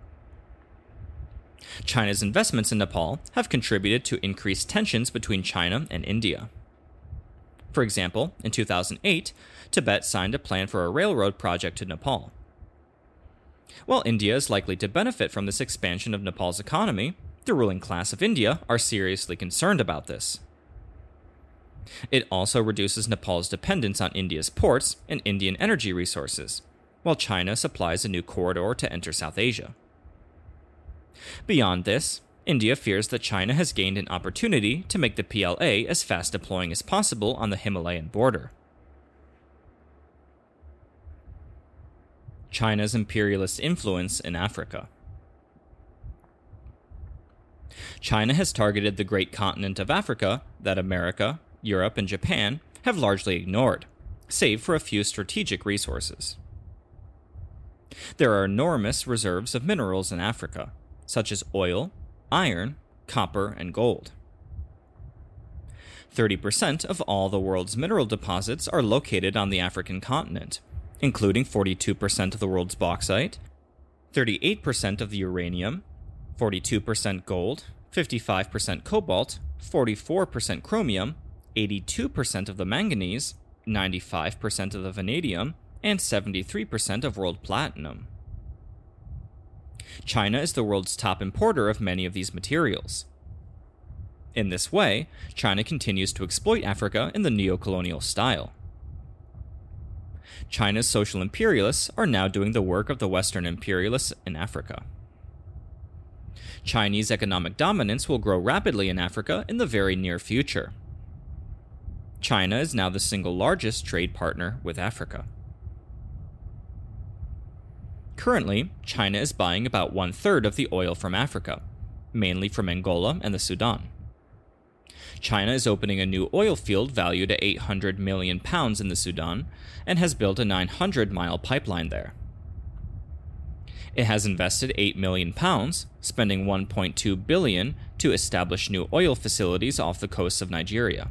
China's investments in Nepal have contributed to increased tensions between China and India. For example, in two thousand eight, Tibet signed a plan for a railroad project to Nepal. While India is likely to benefit from this expansion of Nepal's economy, the ruling class of India are seriously concerned about this. It also reduces Nepal's dependence on India's ports and Indian energy resources, while China supplies a new corridor to enter South Asia. Beyond this, India fears that China has gained an opportunity to make the P L A as fast deploying as possible on the Himalayan border. China's imperialist influence in Africa. China has targeted the great continent of Africa that America, Europe, and Japan have largely ignored, save for a few strategic resources. There are enormous reserves of minerals in Africa, such as oil, iron, copper, and gold. thirty percent of all the world's mineral deposits are located on the African continent, including forty-two percent of the world's bauxite, thirty-eight percent of the uranium, forty-two percent gold, fifty-five percent cobalt, forty-four percent chromium, eighty-two percent of the manganese, ninety-five percent of the vanadium, and seventy-three percent of world platinum. China is the world's top importer of many of these materials. In this way, China continues to exploit Africa in the neo-colonial style. China's social imperialists are now doing the work of the Western imperialists in Africa. Chinese economic dominance will grow rapidly in Africa in the very near future. China is now the single largest trade partner with Africa. Currently, China is buying about one-third of the oil from Africa, mainly from Angola and the Sudan. China is opening a new oil field valued at eight hundred million pounds in the Sudan and has built a nine hundred mile pipeline there. It has invested eight million pounds, spending one point two billion dollars to establish new oil facilities off the coast of Nigeria.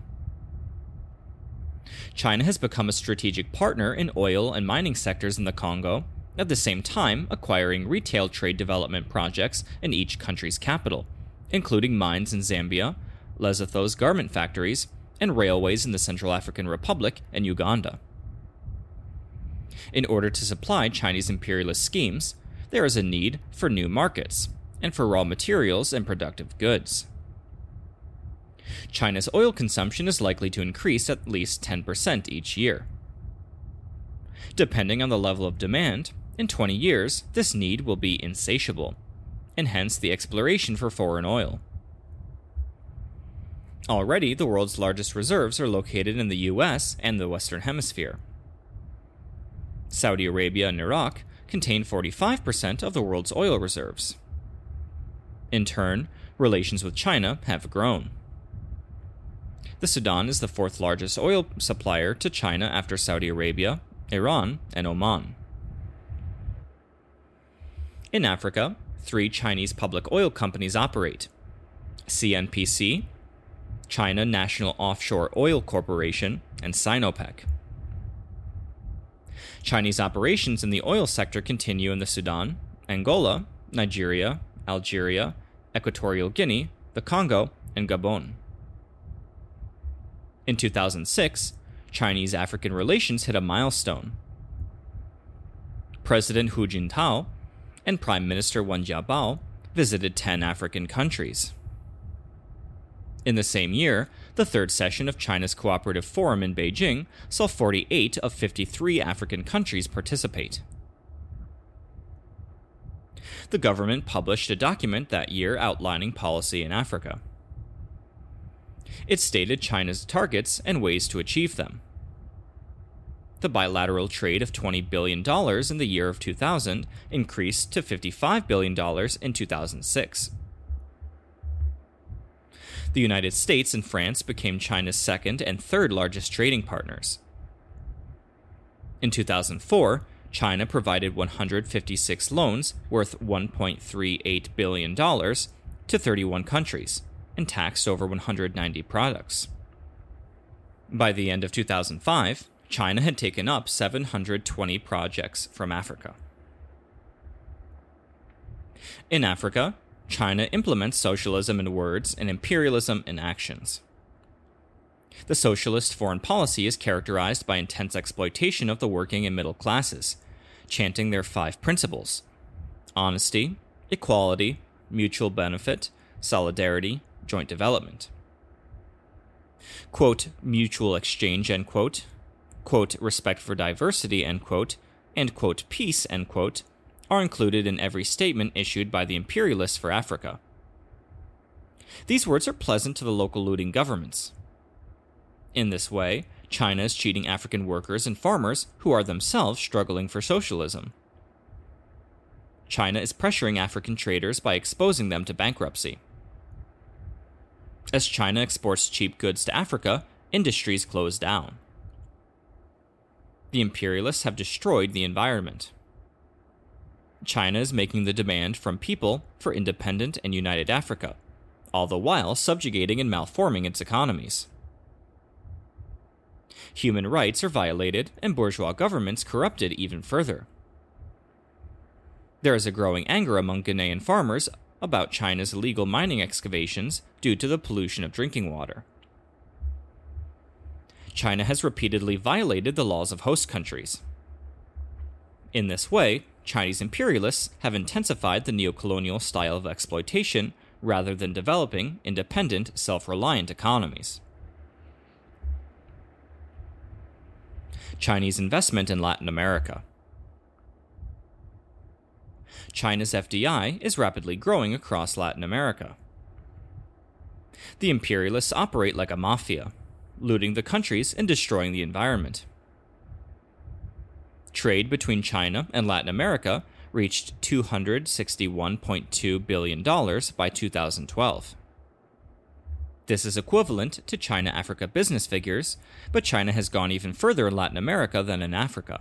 China has become a strategic partner in oil and mining sectors in the Congo, at the same time acquiring retail trade development projects in each country's capital, including mines in Zambia, Lesotho's garment factories, and railways in the Central African Republic and Uganda. In order to supply Chinese imperialist schemes, there is a need for new markets and for raw materials and productive goods. China's oil consumption is likely to increase at least ten percent each year. Depending on the level of demand, in twenty years, this need will be insatiable, and hence the exploration for foreign oil. Already, the world's largest reserves are located in the U S and the Western Hemisphere. Saudi Arabia and Iraq contain forty-five percent of the world's oil reserves. In turn, relations with China have grown. The Sudan is the fourth largest oil supplier to China after Saudi Arabia, Iran, and Oman. In Africa, three Chinese public oil companies operate: C N P C, China National Offshore Oil Corporation, and Sinopec. Chinese operations in the oil sector continue in the Sudan, Angola, Nigeria, Algeria, Equatorial Guinea, the Congo, and Gabon. In two thousand six, Chinese-African relations hit a milestone. President Hu Jintao and Prime Minister Wen Jiabao visited ten African countries. In the same year, the third session of China's Cooperative Forum in Beijing saw forty-eight of fifty-three African countries participate. The government published a document that year outlining policy in Africa. It stated China's targets and ways to achieve them. The bilateral trade of twenty billion dollars in the year of two thousand increased to fifty-five billion dollars in two thousand six. The United States and France became China's second and third largest trading partners. In two thousand four, China provided one hundred fifty-six loans worth one point three eight billion dollars to thirty-one countries and taxed over one hundred ninety products. By the end of two thousand five, China had taken up seven hundred twenty projects from Africa. In Africa, China implements socialism in words and imperialism in actions. The socialist foreign policy is characterized by intense exploitation of the working and middle classes, chanting their five principles: honesty, equality, mutual benefit, solidarity, joint development. Quote, mutual exchange, end quote, quote, respect for diversity, end quote, and quote, peace, end quote, are included in every statement issued by the imperialists for Africa. These words are pleasant to the local looting governments. In this way, China is cheating African workers and farmers who are themselves struggling for socialism. China is pressuring African traders by exposing them to bankruptcy. As China exports cheap goods to Africa, industries close down. The imperialists have destroyed the environment. China is making the demand from people for independent and united Africa, all the while subjugating and malforming its economies. Human rights are violated and bourgeois governments corrupted even further. There is a growing anger among Ghanaian farmers about China's illegal mining excavations due to the pollution of drinking water. China has repeatedly violated the laws of host countries. In this way, Chinese imperialists have intensified the neocolonial style of exploitation rather than developing independent, self-reliant economies. Chinese investment in Latin America. China's F D I is rapidly growing across Latin America. The imperialists operate like a mafia, looting the countries and destroying the environment. Trade between China and Latin America reached two hundred sixty-one point two billion dollars by two thousand twelve. This is equivalent to China-Africa business figures, but China has gone even further in Latin America than in Africa.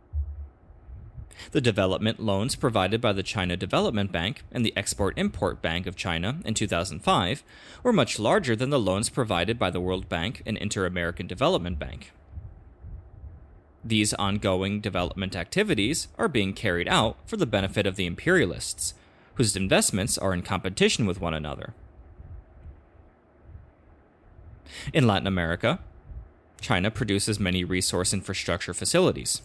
The development loans provided by the China Development Bank and the Export-Import Bank of China in two thousand five were much larger than the loans provided by the World Bank and Inter-American Development Bank. These ongoing development activities are being carried out for the benefit of the imperialists, whose investments are in competition with one another. In Latin America, China produces many resource infrastructure facilities.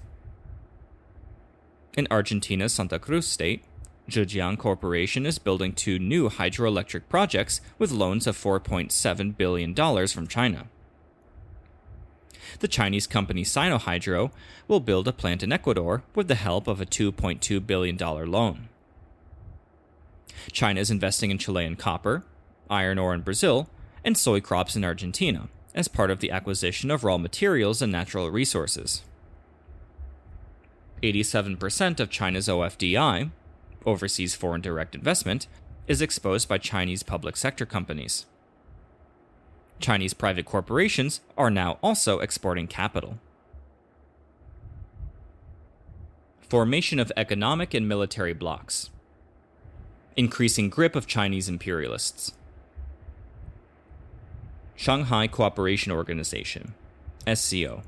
In Argentina's Santa Cruz state, Zhejiang Corporation is building two new hydroelectric projects with loans of four point seven billion dollars from China. The Chinese company Sinohydro will build a plant in Ecuador with the help of a two point two billion dollars loan. China is investing in Chilean copper, iron ore in Brazil, and soy crops in Argentina as part of the acquisition of raw materials and natural resources. eighty-seven percent of China's O F D I, overseas foreign direct investment, is exposed by Chinese public sector companies. Chinese private corporations are now also exporting capital. Formation of economic and military blocs. Increasing grip of Chinese imperialists. Shanghai Cooperation Organization, S C O.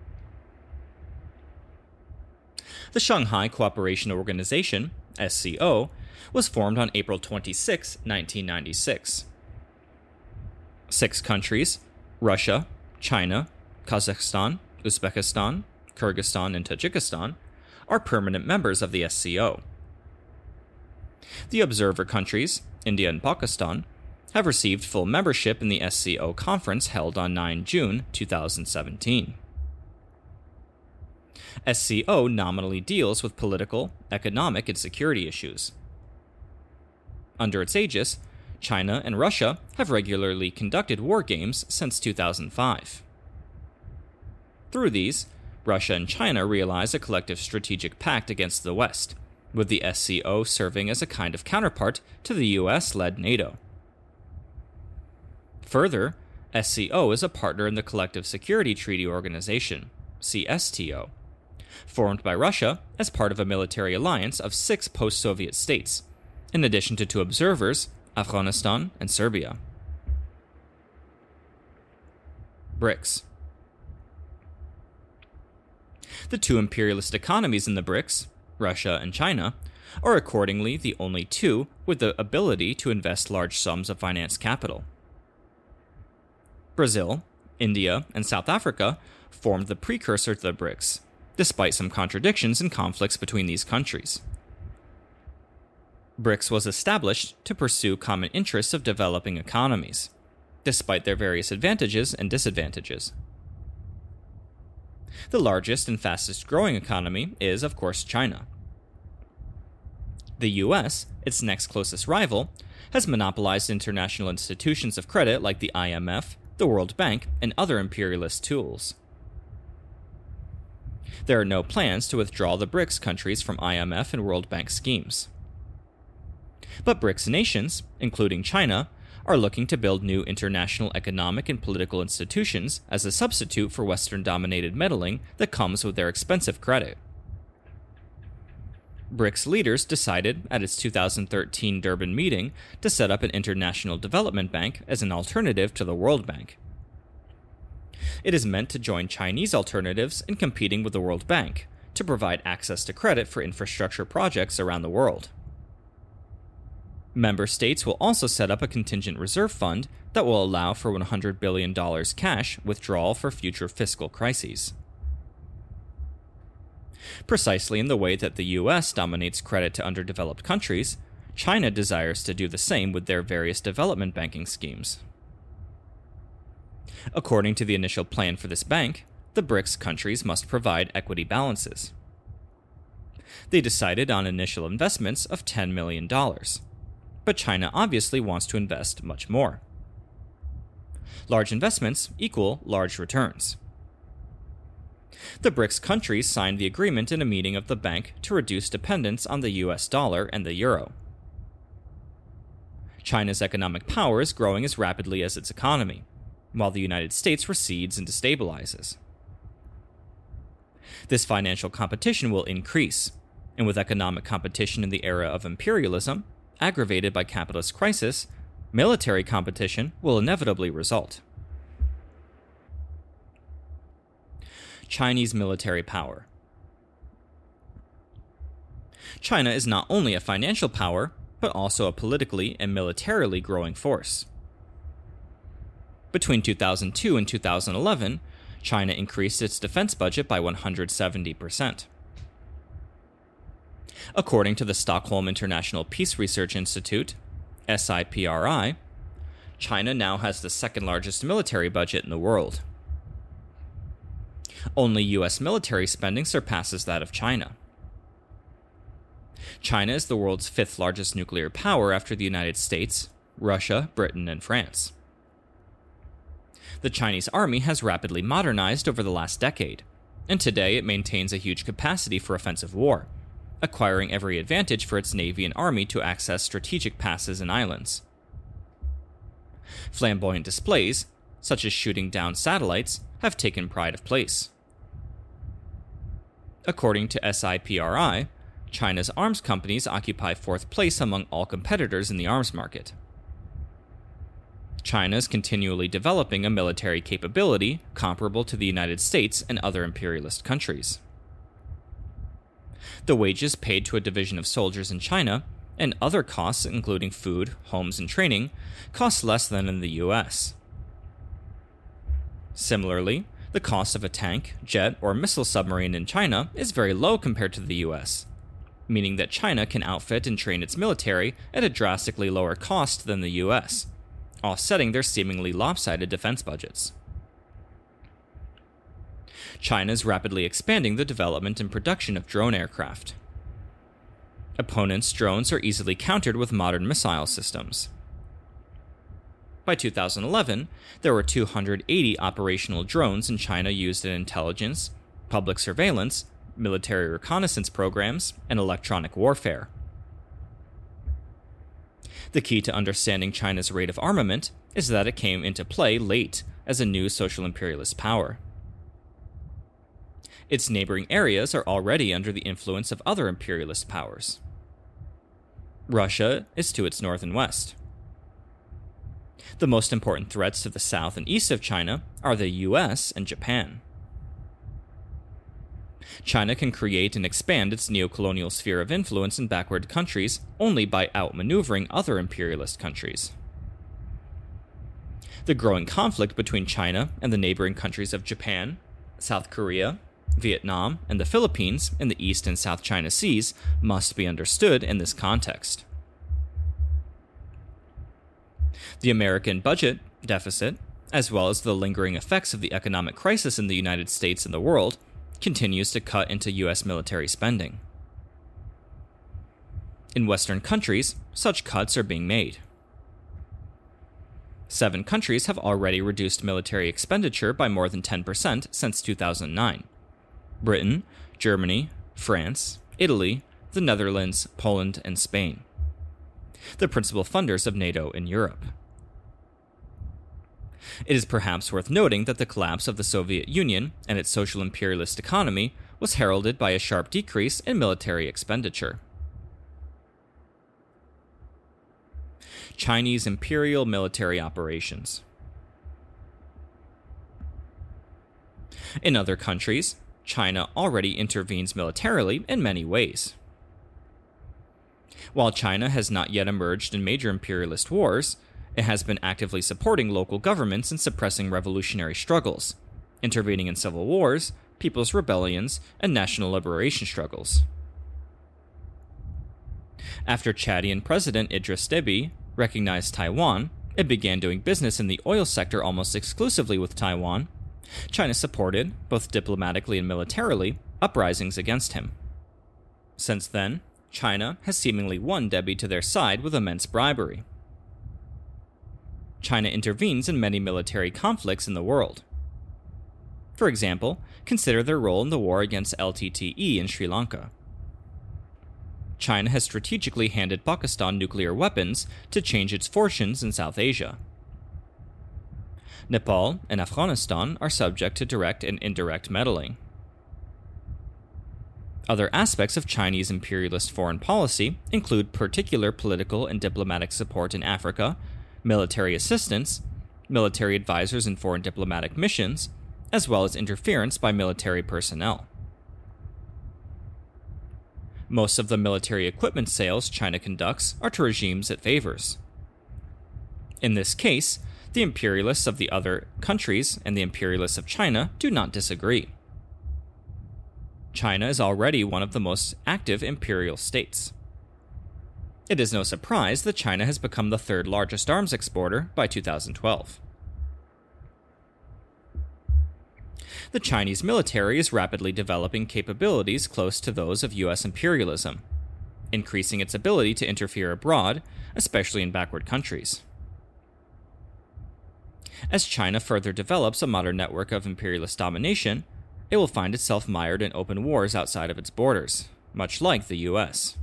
The Shanghai Cooperation Organization, S C O, was formed on April twenty-sixth, nineteen ninety-six. Six countries, Russia, China, Kazakhstan, Uzbekistan, Kyrgyzstan, and Tajikistan, are permanent members of the S C O. The observer countries, India and Pakistan, have received full membership in the S C O conference held on the ninth of June two thousand seventeen. S C O nominally deals with political, economic, and security issues. Under its aegis, China and Russia have regularly conducted war games since two thousand five. Through these, Russia and China realize a collective strategic pact against the West, with the S C O serving as a kind of counterpart to the U S-led NATO. Further, S C O is a partner in the Collective Security Treaty Organization, C S T O, formed by Russia as part of a military alliance of six post-Soviet states, in addition to two observers, Afghanistan and Serbia. BRICS. The two imperialist economies in the BRICS, Russia and China, are accordingly the only two with the ability to invest large sums of finance capital. Brazil, India, and South Africa formed the precursor to the BRICS, despite some contradictions and conflicts between these countries. BRICS was established to pursue common interests of developing economies, despite their various advantages and disadvantages. The largest and fastest growing economy is, of course, China. The U S, its next closest rival, has monopolized international institutions of credit like the I M F, the World Bank, and other imperialist tools. There are no plans to withdraw the BRICS countries from I M F and World Bank schemes. But BRICS nations, including China, are looking to build new international economic and political institutions as a substitute for Western-dominated meddling that comes with their expensive credit. BRICS leaders decided at its two thousand thirteen Durban meeting to set up an international development bank as an alternative to the World Bank. It is meant to join Chinese alternatives in competing with the World Bank to provide access to credit for infrastructure projects around the world. Member states will also set up a contingent reserve fund that will allow for one hundred billion dollars cash withdrawal for future fiscal crises. Precisely in the way that the U S dominates credit to underdeveloped countries, China desires to do the same with their various development banking schemes. According to the initial plan for this bank, the BRICS countries must provide equity balances. They decided on initial investments of ten million dollars. But China obviously wants to invest much more. Large investments equal large returns. The BRICS countries signed the agreement in a meeting of the bank to reduce dependence on the U S dollar and the euro. China's economic power is growing as rapidly as its economy, while the United States recedes and destabilizes. This financial competition will increase, and with economic competition in the era of imperialism, aggravated by capitalist crisis, military competition will inevitably result. Chinese military power. China is not only a financial power, but also a politically and militarily growing force. Between two thousand two and two thousand eleven, China increased its defense budget by one hundred seventy percent. According to the Stockholm International Peace Research Institute, S I P R I, China now has the second largest military budget in the world. Only U S military spending surpasses that of China. China is the world's fifth largest nuclear power after the United States, Russia, Britain, and France. The Chinese army has rapidly modernized over the last decade, and today it maintains a huge capacity for offensive war, acquiring every advantage for its navy and army to access strategic passes and islands. Flamboyant displays, such as shooting down satellites, have taken pride of place. According to S I P R I, China's arms companies occupy fourth place among all competitors in the arms market. China is continually developing a military capability comparable to the United States and other imperialist countries. The wages paid to a division of soldiers in China, and other costs including food, homes, and training, cost less than in the U S. Similarly, the cost of a tank, jet, or missile submarine in China is very low compared to the U S, meaning that China can outfit and train its military at a drastically lower cost than the U S, offsetting their seemingly lopsided defense budgets. China is rapidly expanding the development and production of drone aircraft. Opponents' drones are easily countered with modern missile systems. By two thousand eleven, there were two hundred eighty operational drones in China used in intelligence, public surveillance, military reconnaissance programs, and electronic warfare. The key to understanding China's rate of armament is that it came into play late as a new social imperialist power. Its neighboring areas are already under the influence of other imperialist powers. Russia is to its north and west. The most important threats to the south and east of China are the U S and Japan. China can create and expand its neocolonial sphere of influence in backward countries only by outmaneuvering other imperialist countries. The growing conflict between China and the neighboring countries of Japan, South Korea, Vietnam, and the Philippines in the East and South China Seas must be understood in this context. The American budget deficit, as well as the lingering effects of the economic crisis in the United States and the world, continues to cut into U S military spending. In Western countries, such cuts are being made. Seven countries have already reduced military expenditure by more than ten percent since two thousand nine. Britain, Germany, France, Italy, the Netherlands, Poland, and Spain, the principal funders of NATO in Europe. It is perhaps worth noting that the collapse of the Soviet Union and its social imperialist economy was heralded by a sharp decrease in military expenditure. Chinese imperial military operations. In other countries, China already intervenes militarily in many ways. While China has not yet emerged in major imperialist wars, it has been actively supporting local governments and suppressing revolutionary struggles, intervening in civil wars, people's rebellions, and national liberation struggles. After Chadian President Idris Deby recognized Taiwan and began doing business in the oil sector almost exclusively with Taiwan, China supported, both diplomatically and militarily, uprisings against him. Since then, China has seemingly won Deby to their side with immense bribery. China intervenes in many military conflicts in the world. For example, consider their role in the war against L T T E in Sri Lanka. China has strategically handed Pakistan nuclear weapons to change its fortunes in South Asia. Nepal and Afghanistan are subject to direct and indirect meddling. Other aspects of Chinese imperialist foreign policy include particular political and diplomatic support in Africa, military assistance, military advisors in foreign diplomatic missions, as well as interference by military personnel. Most of the military equipment sales China conducts are to regimes it favors. In this case, The imperialists of the other countries and the imperialists of China do not disagree. China is already one of the most active imperial states. It is no surprise that China has become the third largest arms exporter by two thousand twelve. The Chinese military is rapidly developing capabilities close to those of U S imperialism, increasing its ability to interfere abroad, especially in backward countries. As China further develops a modern network of imperialist domination, it will find itself mired in open wars outside of its borders, much like the U S.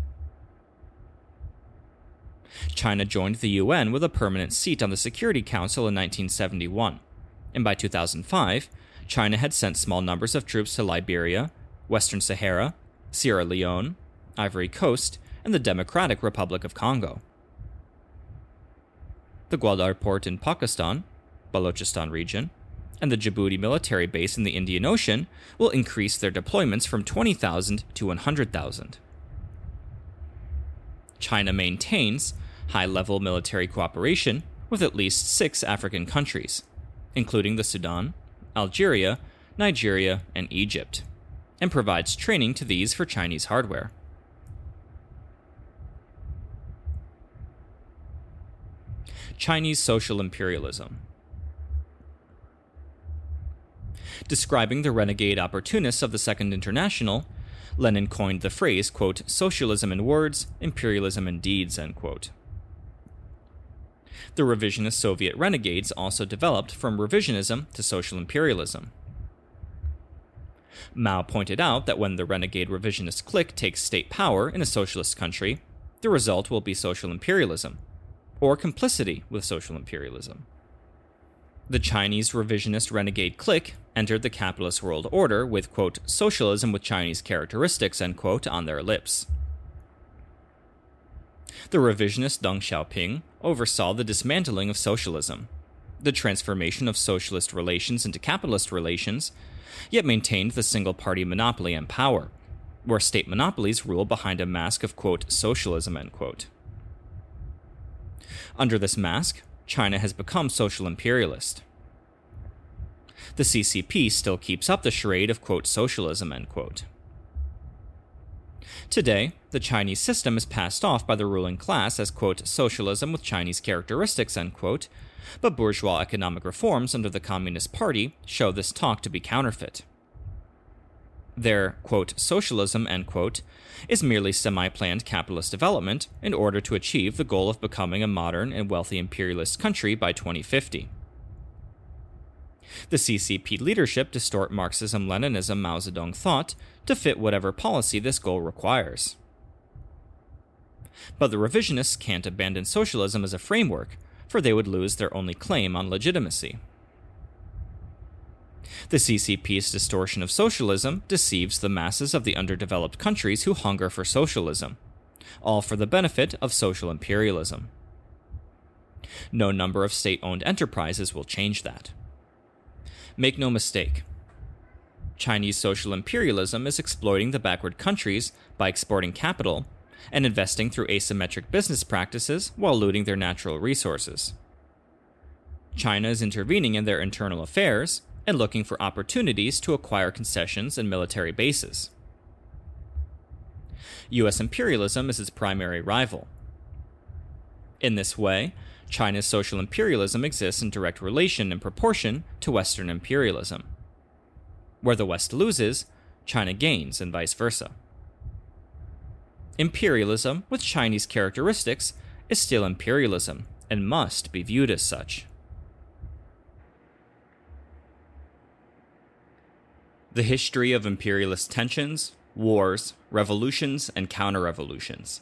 China joined the U N with a permanent seat on the Security Council in nineteen seventy-one, and by two thousand five, China had sent small numbers of troops to Liberia, Western Sahara, Sierra Leone, Ivory Coast, and the Democratic Republic of Congo. The Gwadar port in Pakistan, Balochistan region, and the Djibouti military base in the Indian Ocean will increase their deployments from twenty thousand to one hundred thousand. China maintains high-level military cooperation with at least six African countries, including the Sudan, Algeria, Nigeria, and Egypt, and provides training to these for Chinese hardware. Chinese social imperialism. Describing the renegade opportunists of the Second International, Lenin coined the phrase, quote, socialism in words, imperialism in deeds, end quote. The revisionist Soviet renegades also developed from revisionism to social imperialism. Mao pointed out that when the renegade revisionist clique takes state power in a socialist country, the result will be social imperialism, or complicity with social imperialism. The Chinese revisionist renegade clique entered the capitalist world order with, quote, socialism with Chinese characteristics, end quote, on their lips. The revisionist Deng Xiaoping oversaw the dismantling of socialism, the transformation of socialist relations into capitalist relations, yet maintained the single-party monopoly and power, where state monopolies rule behind a mask of, quote, socialism, end quote. Under this mask, China has become social imperialist. The C C P still keeps up the charade of, quote, socialism, end quote. Today, the Chinese system is passed off by the ruling class as, quote, socialism with Chinese characteristics, end quote, but bourgeois economic reforms under the Communist Party show this talk to be counterfeit. Their, quote, socialism, end quote, is merely semi-planned capitalist development in order to achieve the goal of becoming a modern and wealthy imperialist country by twenty fifty. The C C P leadership distort Marxism-Leninism Mao Zedong thought to fit whatever policy this goal requires. But the revisionists can't abandon socialism as a framework, for they would lose their only claim on legitimacy. The C C P's distortion of socialism deceives the masses of the underdeveloped countries who hunger for socialism, all for the benefit of social imperialism. No number of state-owned enterprises will change that. Make no mistake, Chinese social imperialism is exploiting the backward countries by exporting capital and investing through asymmetric business practices while looting their natural resources. China is intervening in their internal affairs and looking for opportunities to acquire concessions and military bases. U S imperialism is its primary rival. In this way, China's social imperialism exists in direct relation and proportion to Western imperialism. Where the West loses, China gains, and vice versa. Imperialism with Chinese characteristics is still imperialism and must be viewed as such. The history of imperialist tensions, wars, revolutions, and counter-revolutions.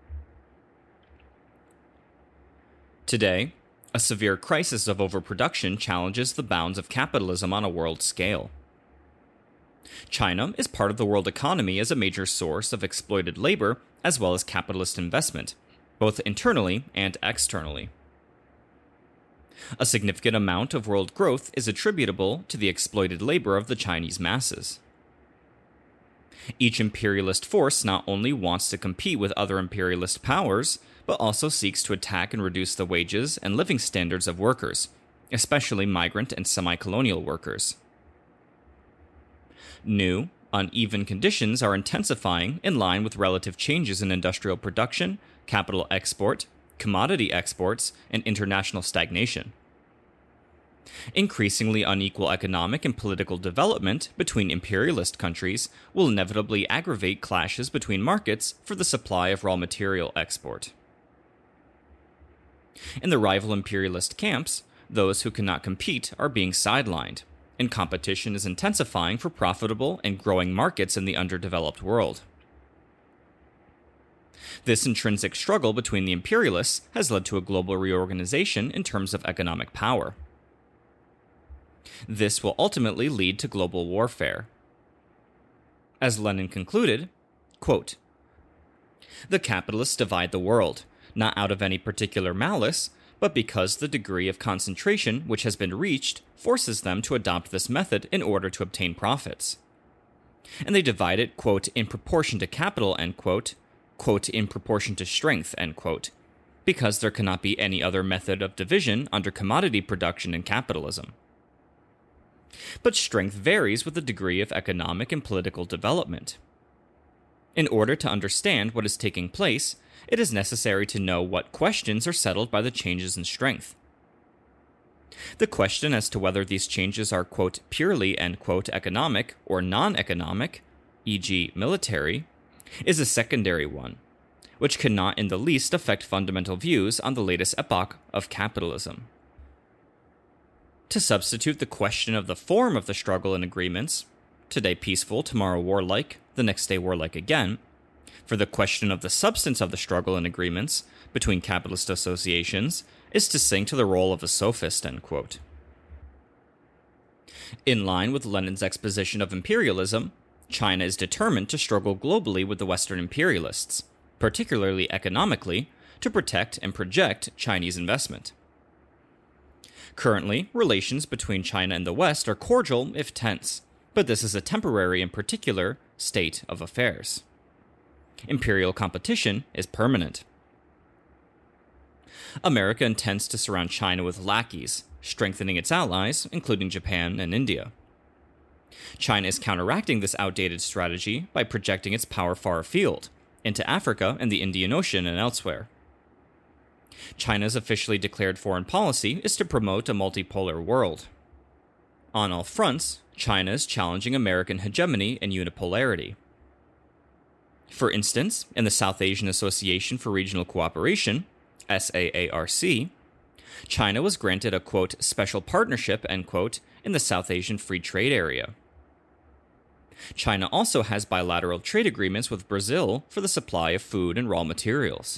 Today, a severe crisis of overproduction challenges the bounds of capitalism on a world scale. China is part of the world economy as a major source of exploited labor as well as capitalist investment, both internally and externally. A significant amount of world growth is attributable to the exploited labor of the Chinese masses. Each imperialist force not only wants to compete with other imperialist powers, but also seeks to attack and reduce the wages and living standards of workers, especially migrant and semi-colonial workers. New, uneven conditions are intensifying in line with relative changes in industrial production, capital export, commodity exports, and international stagnation. Increasingly unequal economic and political development between imperialist countries will inevitably aggravate clashes between markets for the supply of raw material export. In the rival imperialist camps, those who cannot compete are being sidelined, and competition is intensifying for profitable and growing markets in the underdeveloped world. This intrinsic struggle between the imperialists has led to a global reorganization in terms of economic power. This will ultimately lead to global warfare. As Lenin concluded, quote, "The capitalists divide the world, not out of any particular malice, but because the degree of concentration which has been reached forces them to adopt this method in order to obtain profits. And they divide it, quote, in proportion to capital, end quote, quote, in proportion to strength, end quote, because there cannot be any other method of division under commodity production in capitalism. But strength varies with the degree of economic and political development. In order to understand what is taking place, it is necessary to know what questions are settled by the changes in strength. The question as to whether these changes are, quote, purely, end quote, economic or non-economic, for example military, is a secondary one, which cannot in the least affect fundamental views on the latest epoch of capitalism. To substitute the question of the form of the struggle and agreements, today peaceful, tomorrow warlike, the next day warlike again, for the question of the substance of the struggle and agreements between capitalist associations is to sink to the role of a sophist, end quote. In line with Lenin's exposition of imperialism, China is determined to struggle globally with the Western imperialists, particularly economically, to protect and project Chinese investment. Currently, relations between China and the West are cordial if tense, but this is a temporary and particular state of affairs. Imperial competition is permanent. America intends to surround China with lackeys, strengthening its allies, including Japan and India. China is counteracting this outdated strategy by projecting its power far afield, into Africa and the Indian Ocean and elsewhere. China's officially declared foreign policy is to promote a multipolar world. On all fronts, China is challenging American hegemony and unipolarity. For instance, in the South Asian Association for Regional Cooperation, S A A R C, China was granted a, quote, special partnership, end quote, in the South Asian Free Trade Area. China also has bilateral trade agreements with Brazil for the supply of food and raw materials.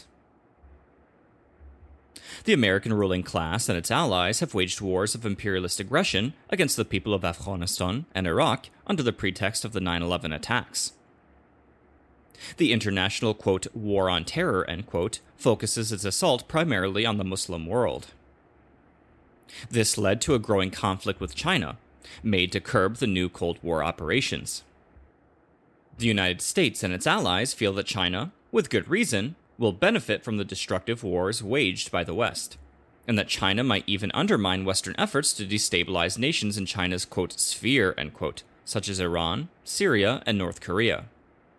The American ruling class and its allies have waged wars of imperialist aggression against the people of Afghanistan and Iraq under the pretext of the nine eleven attacks. The international, quote, war on terror, end quote, focuses its assault primarily on the Muslim world. This led to a growing conflict with China, made to curb the new Cold War operations. The United States and its allies feel that China, with good reason, will benefit from the destructive wars waged by the West, and that China might even undermine Western efforts to destabilize nations in China's, quote, sphere, end quote, such as Iran, Syria, and North Korea.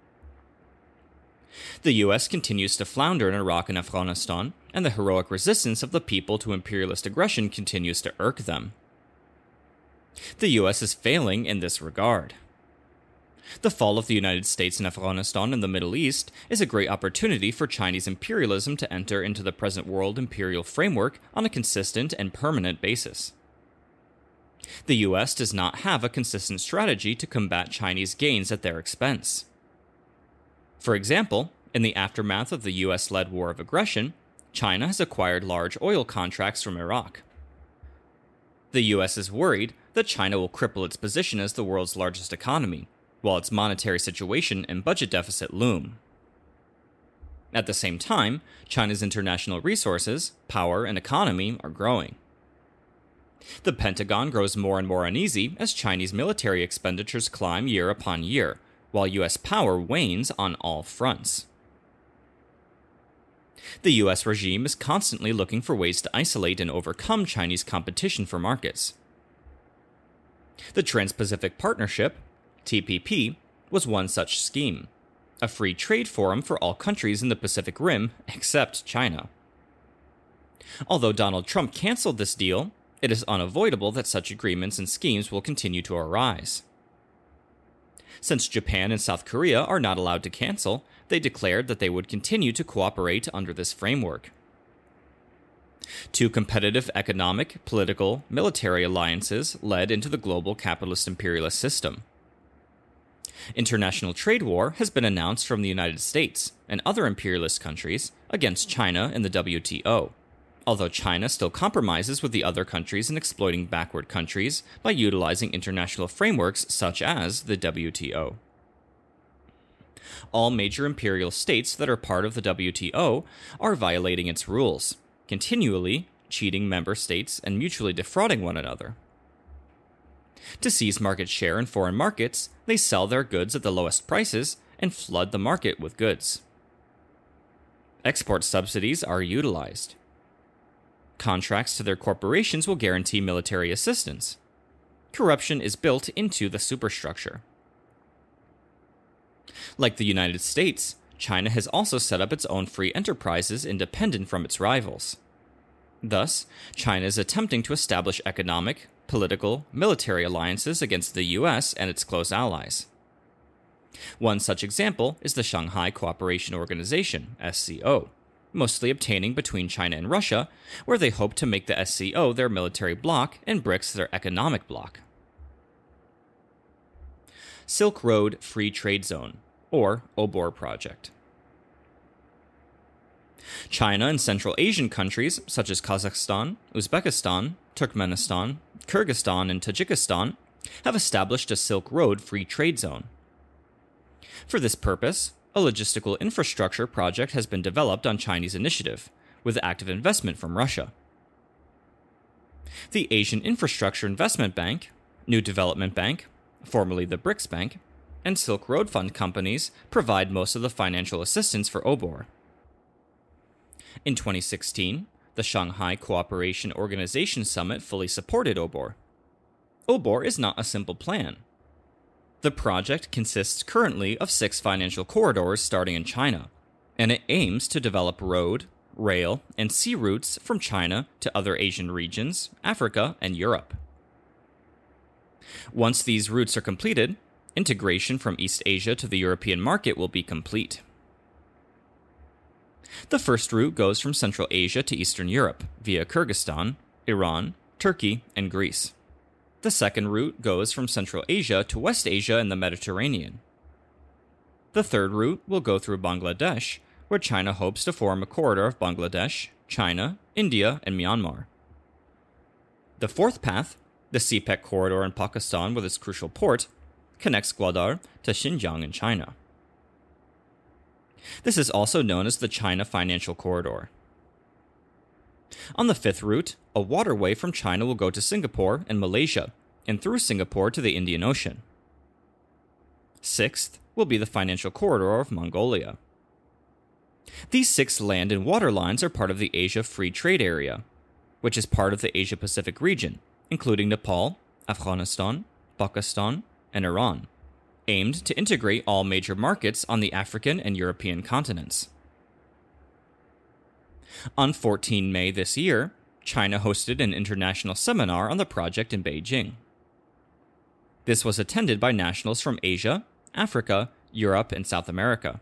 The U S continues to flounder in Iraq and Afghanistan, and the heroic resistance of the people to imperialist aggression continues to irk them. The U S is failing in this regard. The fall of the United States in Afghanistan and the Middle East is a great opportunity for Chinese imperialism to enter into the present world imperial framework on a consistent and permanent basis. The U S does not have a consistent strategy to combat Chinese gains at their expense. For example, in the aftermath of the U S-led war of aggression, China has acquired large oil contracts from Iraq. The U S is worried that China will cripple its position as the world's largest economy, while its monetary situation and budget deficit loom. At the same time, China's international resources, power, and economy are growing. The Pentagon grows more and more uneasy as Chinese military expenditures climb year upon year, while U S power wanes on all fronts. The U S regime is constantly looking for ways to isolate and overcome Chinese competition for markets. The Trans-Pacific Partnership, T P P, was one such scheme, a free trade forum for all countries in the Pacific Rim except China. Although Donald Trump canceled this deal, it is unavoidable that such agreements and schemes will continue to arise. Since Japan and South Korea are not allowed to cancel, they declared that they would continue to cooperate under this framework. Two competitive economic, political, military alliances led into the global capitalist imperialist system. International trade war has been announced from the United States and other imperialist countries against China in the W T O, although China still compromises with the other countries in exploiting backward countries by utilizing international frameworks such as the W T O. All major imperial states that are part of the W T O are violating its rules, continually cheating member states and mutually defrauding one another. To seize market share in foreign markets, they sell their goods at the lowest prices and flood the market with goods. Export subsidies are utilized. Contracts to their corporations will guarantee military assistance. Corruption is built into the superstructure. Like the United States, China has also set up its own free enterprises independent from its rivals. Thus, China is attempting to establish economic, political, military alliances against the U S and its close allies. One such example is the Shanghai Cooperation Organization, S C O, mostly obtaining between China and Russia, where they hope to make the S C O their military bloc and BRICS their economic bloc. Silk Road Free Trade Zone, or O B O R project. China and Central Asian countries such as Kazakhstan, Uzbekistan, Turkmenistan, Kyrgyzstan, and Tajikistan have established a Silk Road Free Trade Zone. For this purpose, a logistical infrastructure project has been developed on Chinese initiative, with active investment from Russia. The Asian Infrastructure Investment Bank, New Development Bank, formerly the BRICS Bank, and Silk Road Fund companies provide most of the financial assistance for O B O R. In twenty sixteen, the Shanghai Cooperation Organization Summit fully supported O B O R. O B O R is not a simple plan. The project consists currently of six financial corridors starting in China, and it aims to develop road, rail, and sea routes from China to other Asian regions, Africa, and Europe. Once these routes are completed, integration from East Asia to the European market will be complete. The first route goes from Central Asia to Eastern Europe via Kyrgyzstan, Iran, Turkey, and Greece. The second route goes from Central Asia to West Asia and the Mediterranean. The third route will go through Bangladesh, where China hopes to form a corridor of Bangladesh, China, India, and Myanmar. The fourth path, the C PEC corridor in Pakistan with its crucial port, connects Gwadar to Xinjiang in China. This is also known as the China Financial Corridor. On the fifth route, a waterway from China will go to Singapore and Malaysia, and through Singapore to the Indian Ocean. Sixth will be the financial corridor of Mongolia. These six land and water lines are part of the Asia Free Trade Area, which is part of the Asia-Pacific region, including Nepal, Afghanistan, Pakistan, and Iran, aimed to integrate all major markets on the African and European continents. On the fourteenth of May this year, China hosted an international seminar on the project in Beijing. This was attended by nationals from Asia, Africa, Europe, and South America.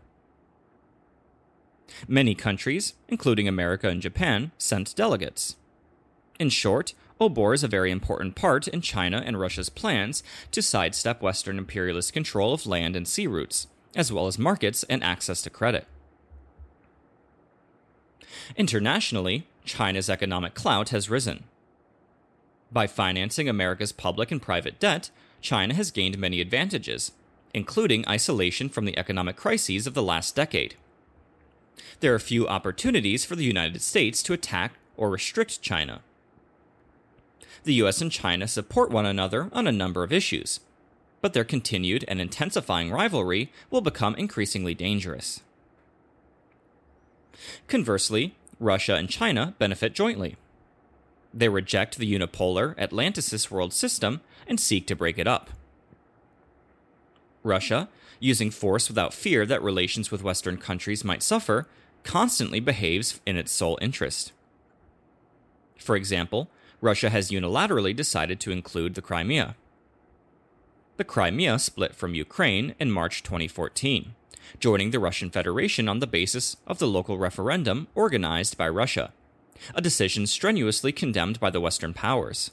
Many countries, including America and Japan, sent delegates. In short, O B O R is a very important part in China and Russia's plans to sidestep Western imperialist control of land and sea routes, as well as markets and access to credit. Internationally, China's economic clout has risen. By financing America's public and private debt, China has gained many advantages, including isolation from the economic crises of the last decade. There are few opportunities for the United States to attack or restrict China. The U S and China support one another on a number of issues, but their continued and intensifying rivalry will become increasingly dangerous. Conversely, Russia and China benefit jointly. They reject the unipolar Atlanticist world system and seek to break it up. Russia, using force without fear that relations with Western countries might suffer, constantly behaves in its sole interest. For example, Russia has unilaterally decided to include the Crimea. The Crimea split from Ukraine in March twenty fourteen, joining the Russian Federation on the basis of the local referendum organized by Russia, a decision strenuously condemned by the Western powers.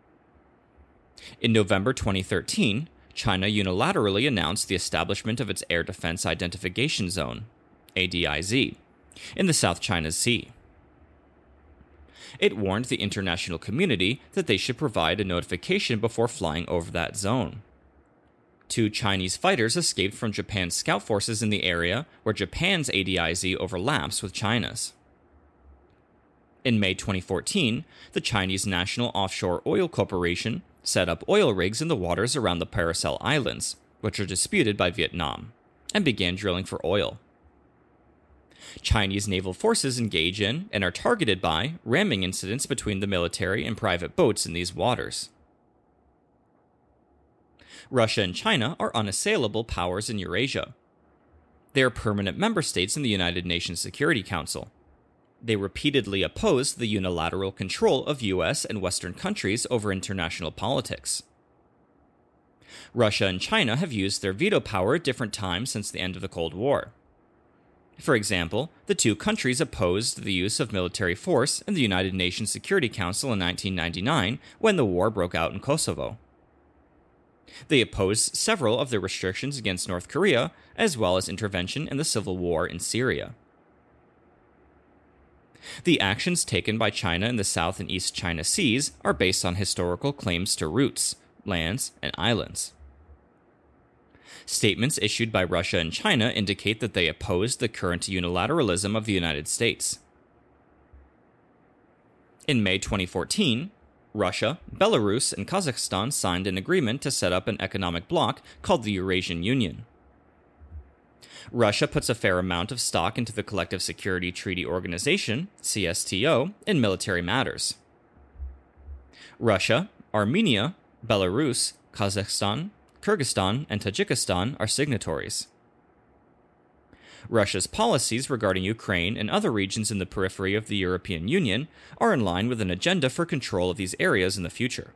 In November twenty thirteen, China unilaterally announced the establishment of its Air Defense Identification Zone, A D I Z, in the South China Sea. It warned the international community that they should provide a notification before flying over that zone. Two Chinese fighters escaped from Japan's scout forces in the area where Japan's A D I Z overlaps with China's. In May twenty fourteen, the Chinese National Offshore Oil Corporation set up oil rigs in the waters around the Paracel Islands, which are disputed by Vietnam, and began drilling for oil. Chinese naval forces engage in and are targeted by ramming incidents between the military and private boats in these waters. Russia and China are unassailable powers in Eurasia. They are permanent member states in the United Nations Security Council. They repeatedly opposed the unilateral control of U S and Western countries over international politics. Russia and China have used their veto power at different times since the end of the Cold War. For example, the two countries opposed the use of military force in the United Nations Security Council in nineteen ninety-nine when the war broke out in Kosovo. They opposed several of the restrictions against North Korea, as well as intervention in the civil war in Syria. The actions taken by China in the South and East China Seas are based on historical claims to routes, lands, and islands. Statements issued by Russia and China indicate that they oppose the current unilateralism of the United States. In May twenty fourteen, Russia, Belarus, and Kazakhstan signed an agreement to set up an economic bloc called the Eurasian Union. Russia puts a fair amount of stock into the Collective Security Treaty Organization, C S T O, in military matters. Russia, Armenia, Belarus, Kazakhstan, Kyrgyzstan, and Tajikistan are signatories. Russia's policies regarding Ukraine and other regions in the periphery of the European Union are in line with an agenda for control of these areas in the future.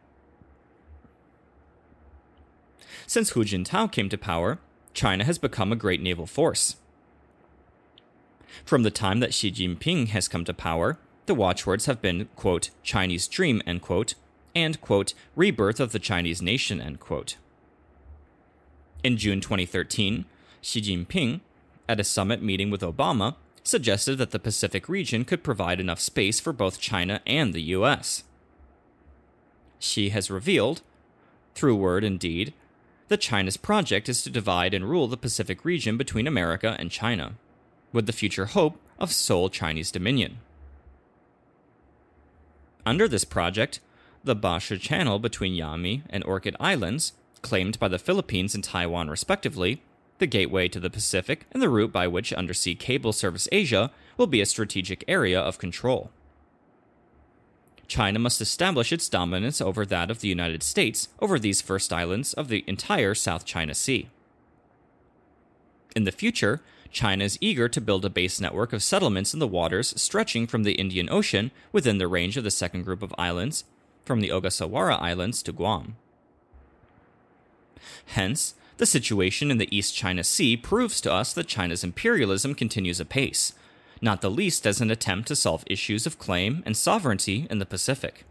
Since Hu Jintao came to power, China has become a great naval force. From the time that Xi Jinping has come to power, the watchwords have been, quote, Chinese dream, end quote, and, quote, rebirth of the Chinese nation, end quote. In June twenty thirteen, Xi Jinping, at a summit meeting with Obama, suggested that the Pacific region could provide enough space for both China and the U S. Xi has revealed, through word and deed, that China's project is to divide and rule the Pacific region between America and China, with the future hope of sole Chinese dominion. Under this project, the Bashi Channel between Yami and Orchid Islands, claimed by the Philippines and Taiwan respectively, the gateway to the Pacific and the route by which undersea cables service Asia, will be a strategic area of control. China must establish its dominance over that of the United States over these first islands of the entire South China Sea. In the future, China is eager to build a base network of settlements in the waters stretching from the Indian Ocean within the range of the second group of islands, from the Ogasawara Islands to Guam. Hence, the situation in the East China Sea proves to us that China's imperialism continues apace, not the least as an attempt to solve issues of claim and sovereignty in the Pacific.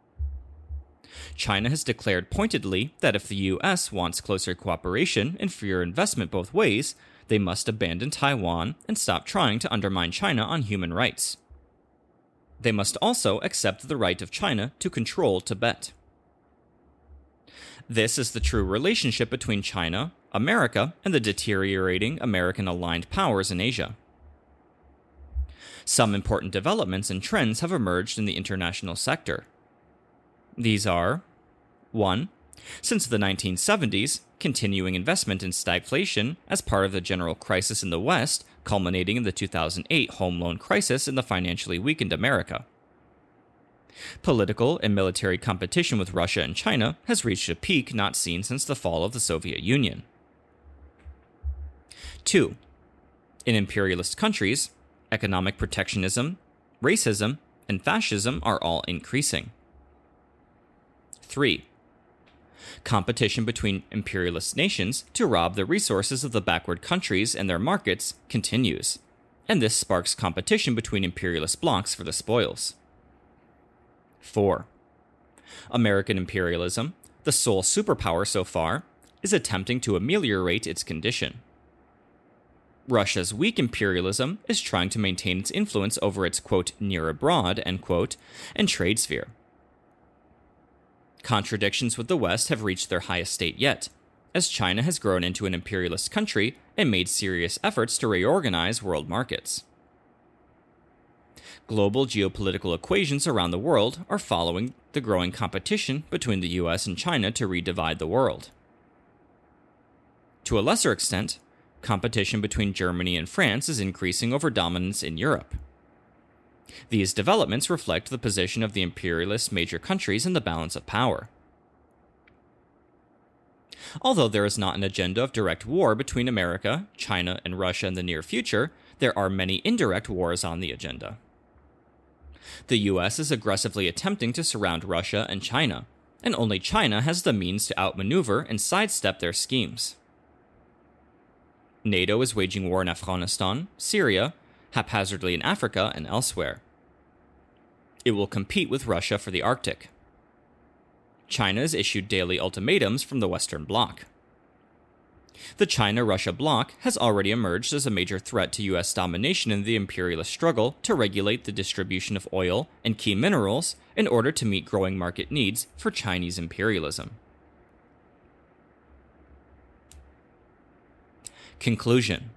China has declared pointedly that if the U S wants closer cooperation and freer investment both ways, they must abandon Taiwan and stop trying to undermine China on human rights. They must also accept the right of China to control Tibet. This is the true relationship between China, America, and the deteriorating American-aligned powers in Asia. Some important developments and trends have emerged in the international sector. These are: one. Since the nineteen seventies, continuing investment in stagflation as part of the general crisis in the West, culminating in the two thousand eight home loan crisis in the financially weakened America. Political and military competition with Russia and China has reached a peak not seen since the fall of the Soviet Union. two. In imperialist countries, economic protectionism, racism, and fascism are all increasing. three. Competition between imperialist nations to rob the resources of the backward countries and their markets continues, and this sparks competition between imperialist blocs for the spoils. four. American imperialism, the sole superpower so far, is attempting to ameliorate its condition. Russia's weak imperialism is trying to maintain its influence over its, quote, near abroad, end quote, and trade sphere. Contradictions with the West have reached their highest state yet, as China has grown into an imperialist country and made serious efforts to reorganize world markets. Global geopolitical equations around the world are following the growing competition between the U S and China to redivide the world. To a lesser extent, competition between Germany and France is increasing over dominance in Europe. These developments reflect the position of the imperialist major countries in the balance of power. Although there is not an agenda of direct war between America, China, and Russia in the near future, there are many indirect wars on the agenda. The U S is aggressively attempting to surround Russia and China, and only China has the means to outmaneuver and sidestep their schemes. NATO is waging war in Afghanistan, Syria, haphazardly in Africa, and elsewhere. It will compete with Russia for the Arctic. China has issued daily ultimatums from the Western Bloc. The China-Russia bloc has already emerged as a major threat to U S domination in the imperialist struggle to regulate the distribution of oil and key minerals in order to meet growing market needs for Chinese imperialism. Conclusion.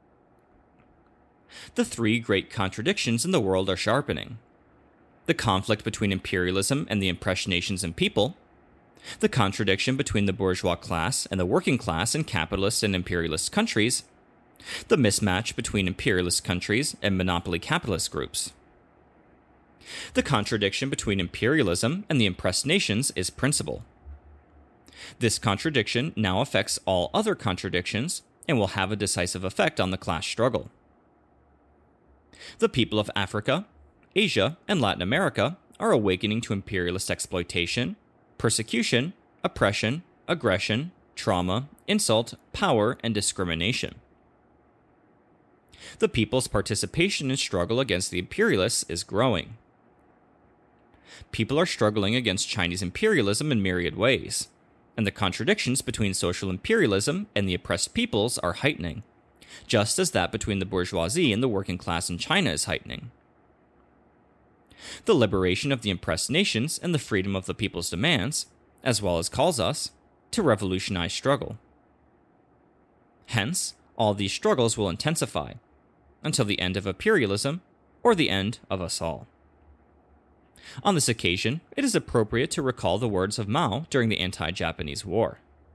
The three great contradictions in the world are sharpening: the conflict between imperialism and the impressed nations and people, the contradiction between the bourgeois class and the working class in capitalist and imperialist countries, the mismatch between imperialist countries and monopoly capitalist groups. The contradiction between imperialism and the impressed nations is principal. This contradiction now affects all other contradictions and will have a decisive effect on the class struggle. The people of Africa, Asia, and Latin America are awakening to imperialist exploitation, persecution, oppression, aggression, trauma, insult, power, and discrimination. The people's participation in struggle against the imperialists is growing. People are struggling against Chinese imperialism in myriad ways, and the contradictions between social imperialism and the oppressed peoples are heightening, just as that between the bourgeoisie and the working class in China is heightening. The liberation of the oppressed nations and the freedom of the people's demands, as well as calls us, to revolutionize struggle. Hence, all these struggles will intensify, until the end of imperialism, or the end of us all. On this occasion, it is appropriate to recall the words of Mao during the anti-Japanese war.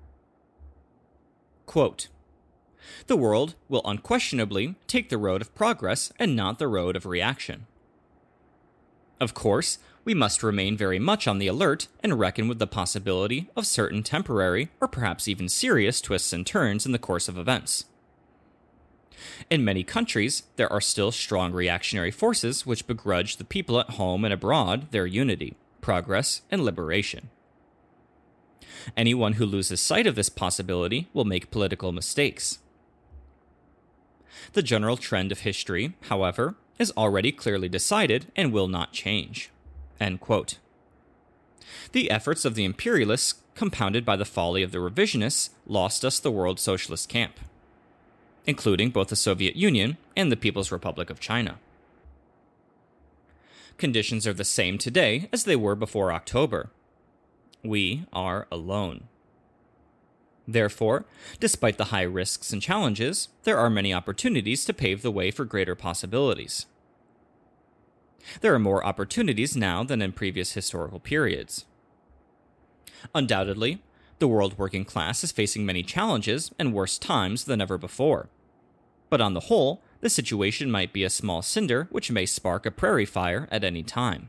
Quote, "The world will unquestionably take the road of progress and not the road of reaction. Of course, we must remain very much on the alert and reckon with the possibility of certain temporary or perhaps even serious twists and turns in the course of events. In many countries, there are still strong reactionary forces which begrudge the people at home and abroad their unity, progress, and liberation. Anyone who loses sight of this possibility will make political mistakes. The general trend of history, however, is already clearly decided and will not change." End quote. The efforts of the imperialists, compounded by the folly of the revisionists, lost us the world socialist camp, including both the Soviet Union and the People's Republic of China. Conditions are the same today as they were before October. We are alone. Therefore, despite the high risks and challenges, there are many opportunities to pave the way for greater possibilities. There are more opportunities now than in previous historical periods. Undoubtedly, The world working class is facing many challenges and worse times than ever before. But on the whole, the situation might be a small cinder which may spark a prairie fire at any time.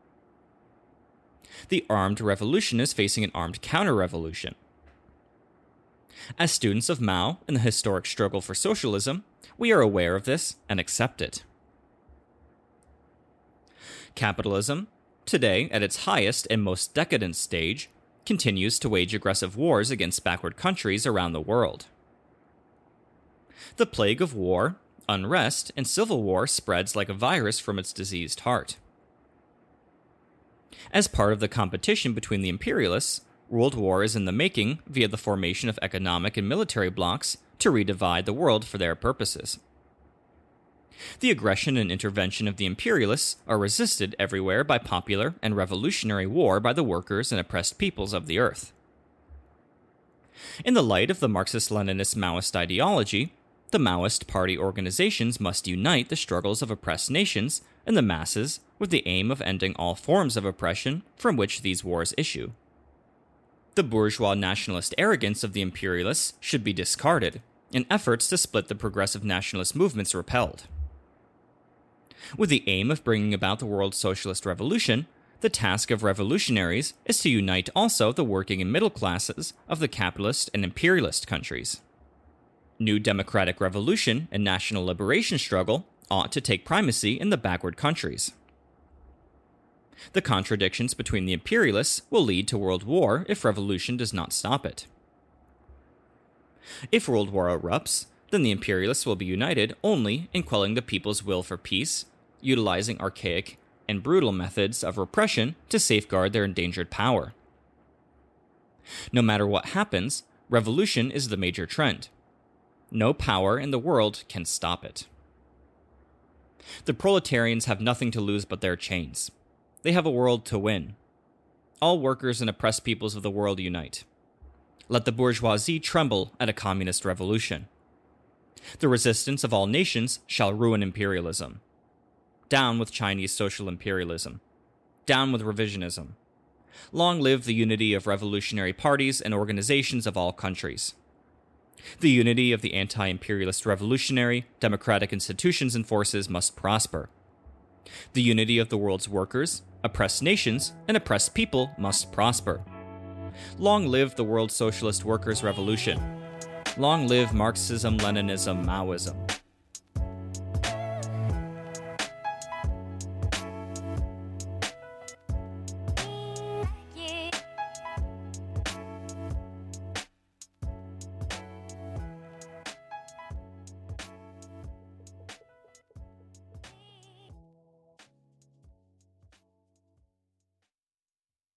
The armed revolution is facing an armed counter-revolution. As students of Mao and the historic struggle for socialism, we are aware of this and accept it. Capitalism, today at its highest and most decadent stage, continues to wage aggressive wars against backward countries around the world. The plague of war, unrest, and civil war spreads like a virus from its diseased heart. As part of the competition between the imperialists, world war is in the making via the formation of economic and military blocs to redivide the world for their purposes. The aggression and intervention of the imperialists are resisted everywhere by popular and revolutionary war by the workers and oppressed peoples of the earth. In the light of the Marxist-Leninist Maoist ideology, the Maoist party organizations must unite the struggles of oppressed nations and the masses with the aim of ending all forms of oppression from which these wars issue. The bourgeois nationalist arrogance of the imperialists should be discarded, and efforts to split the progressive nationalist movements repelled. With the aim of bringing about the world socialist revolution, the task of revolutionaries is to unite also the working and middle classes of the capitalist and imperialist countries. New democratic revolution and national liberation struggle ought to take primacy in the backward countries. The contradictions between the imperialists will lead to world war if revolution does not stop it. If world war erupts, then the imperialists will be united only in quelling the people's will for peace, utilizing archaic and brutal methods of repression to safeguard their endangered power. No matter what happens, revolution is the major trend. No power in the world can stop it. The proletarians have nothing to lose but their chains. They have a world to win. All workers and oppressed peoples of the world unite. Let the bourgeoisie tremble at a communist revolution. The resistance of all nations shall ruin imperialism. Down with Chinese social imperialism. Down with revisionism. Long live the unity of revolutionary parties and organizations of all countries. The unity of the anti-imperialist revolutionary, democratic institutions and forces must prosper. The unity of the world's workers, oppressed nations, and oppressed people must prosper. Long live the World Socialist Workers' Revolution. Long live Marxism, Leninism, Maoism.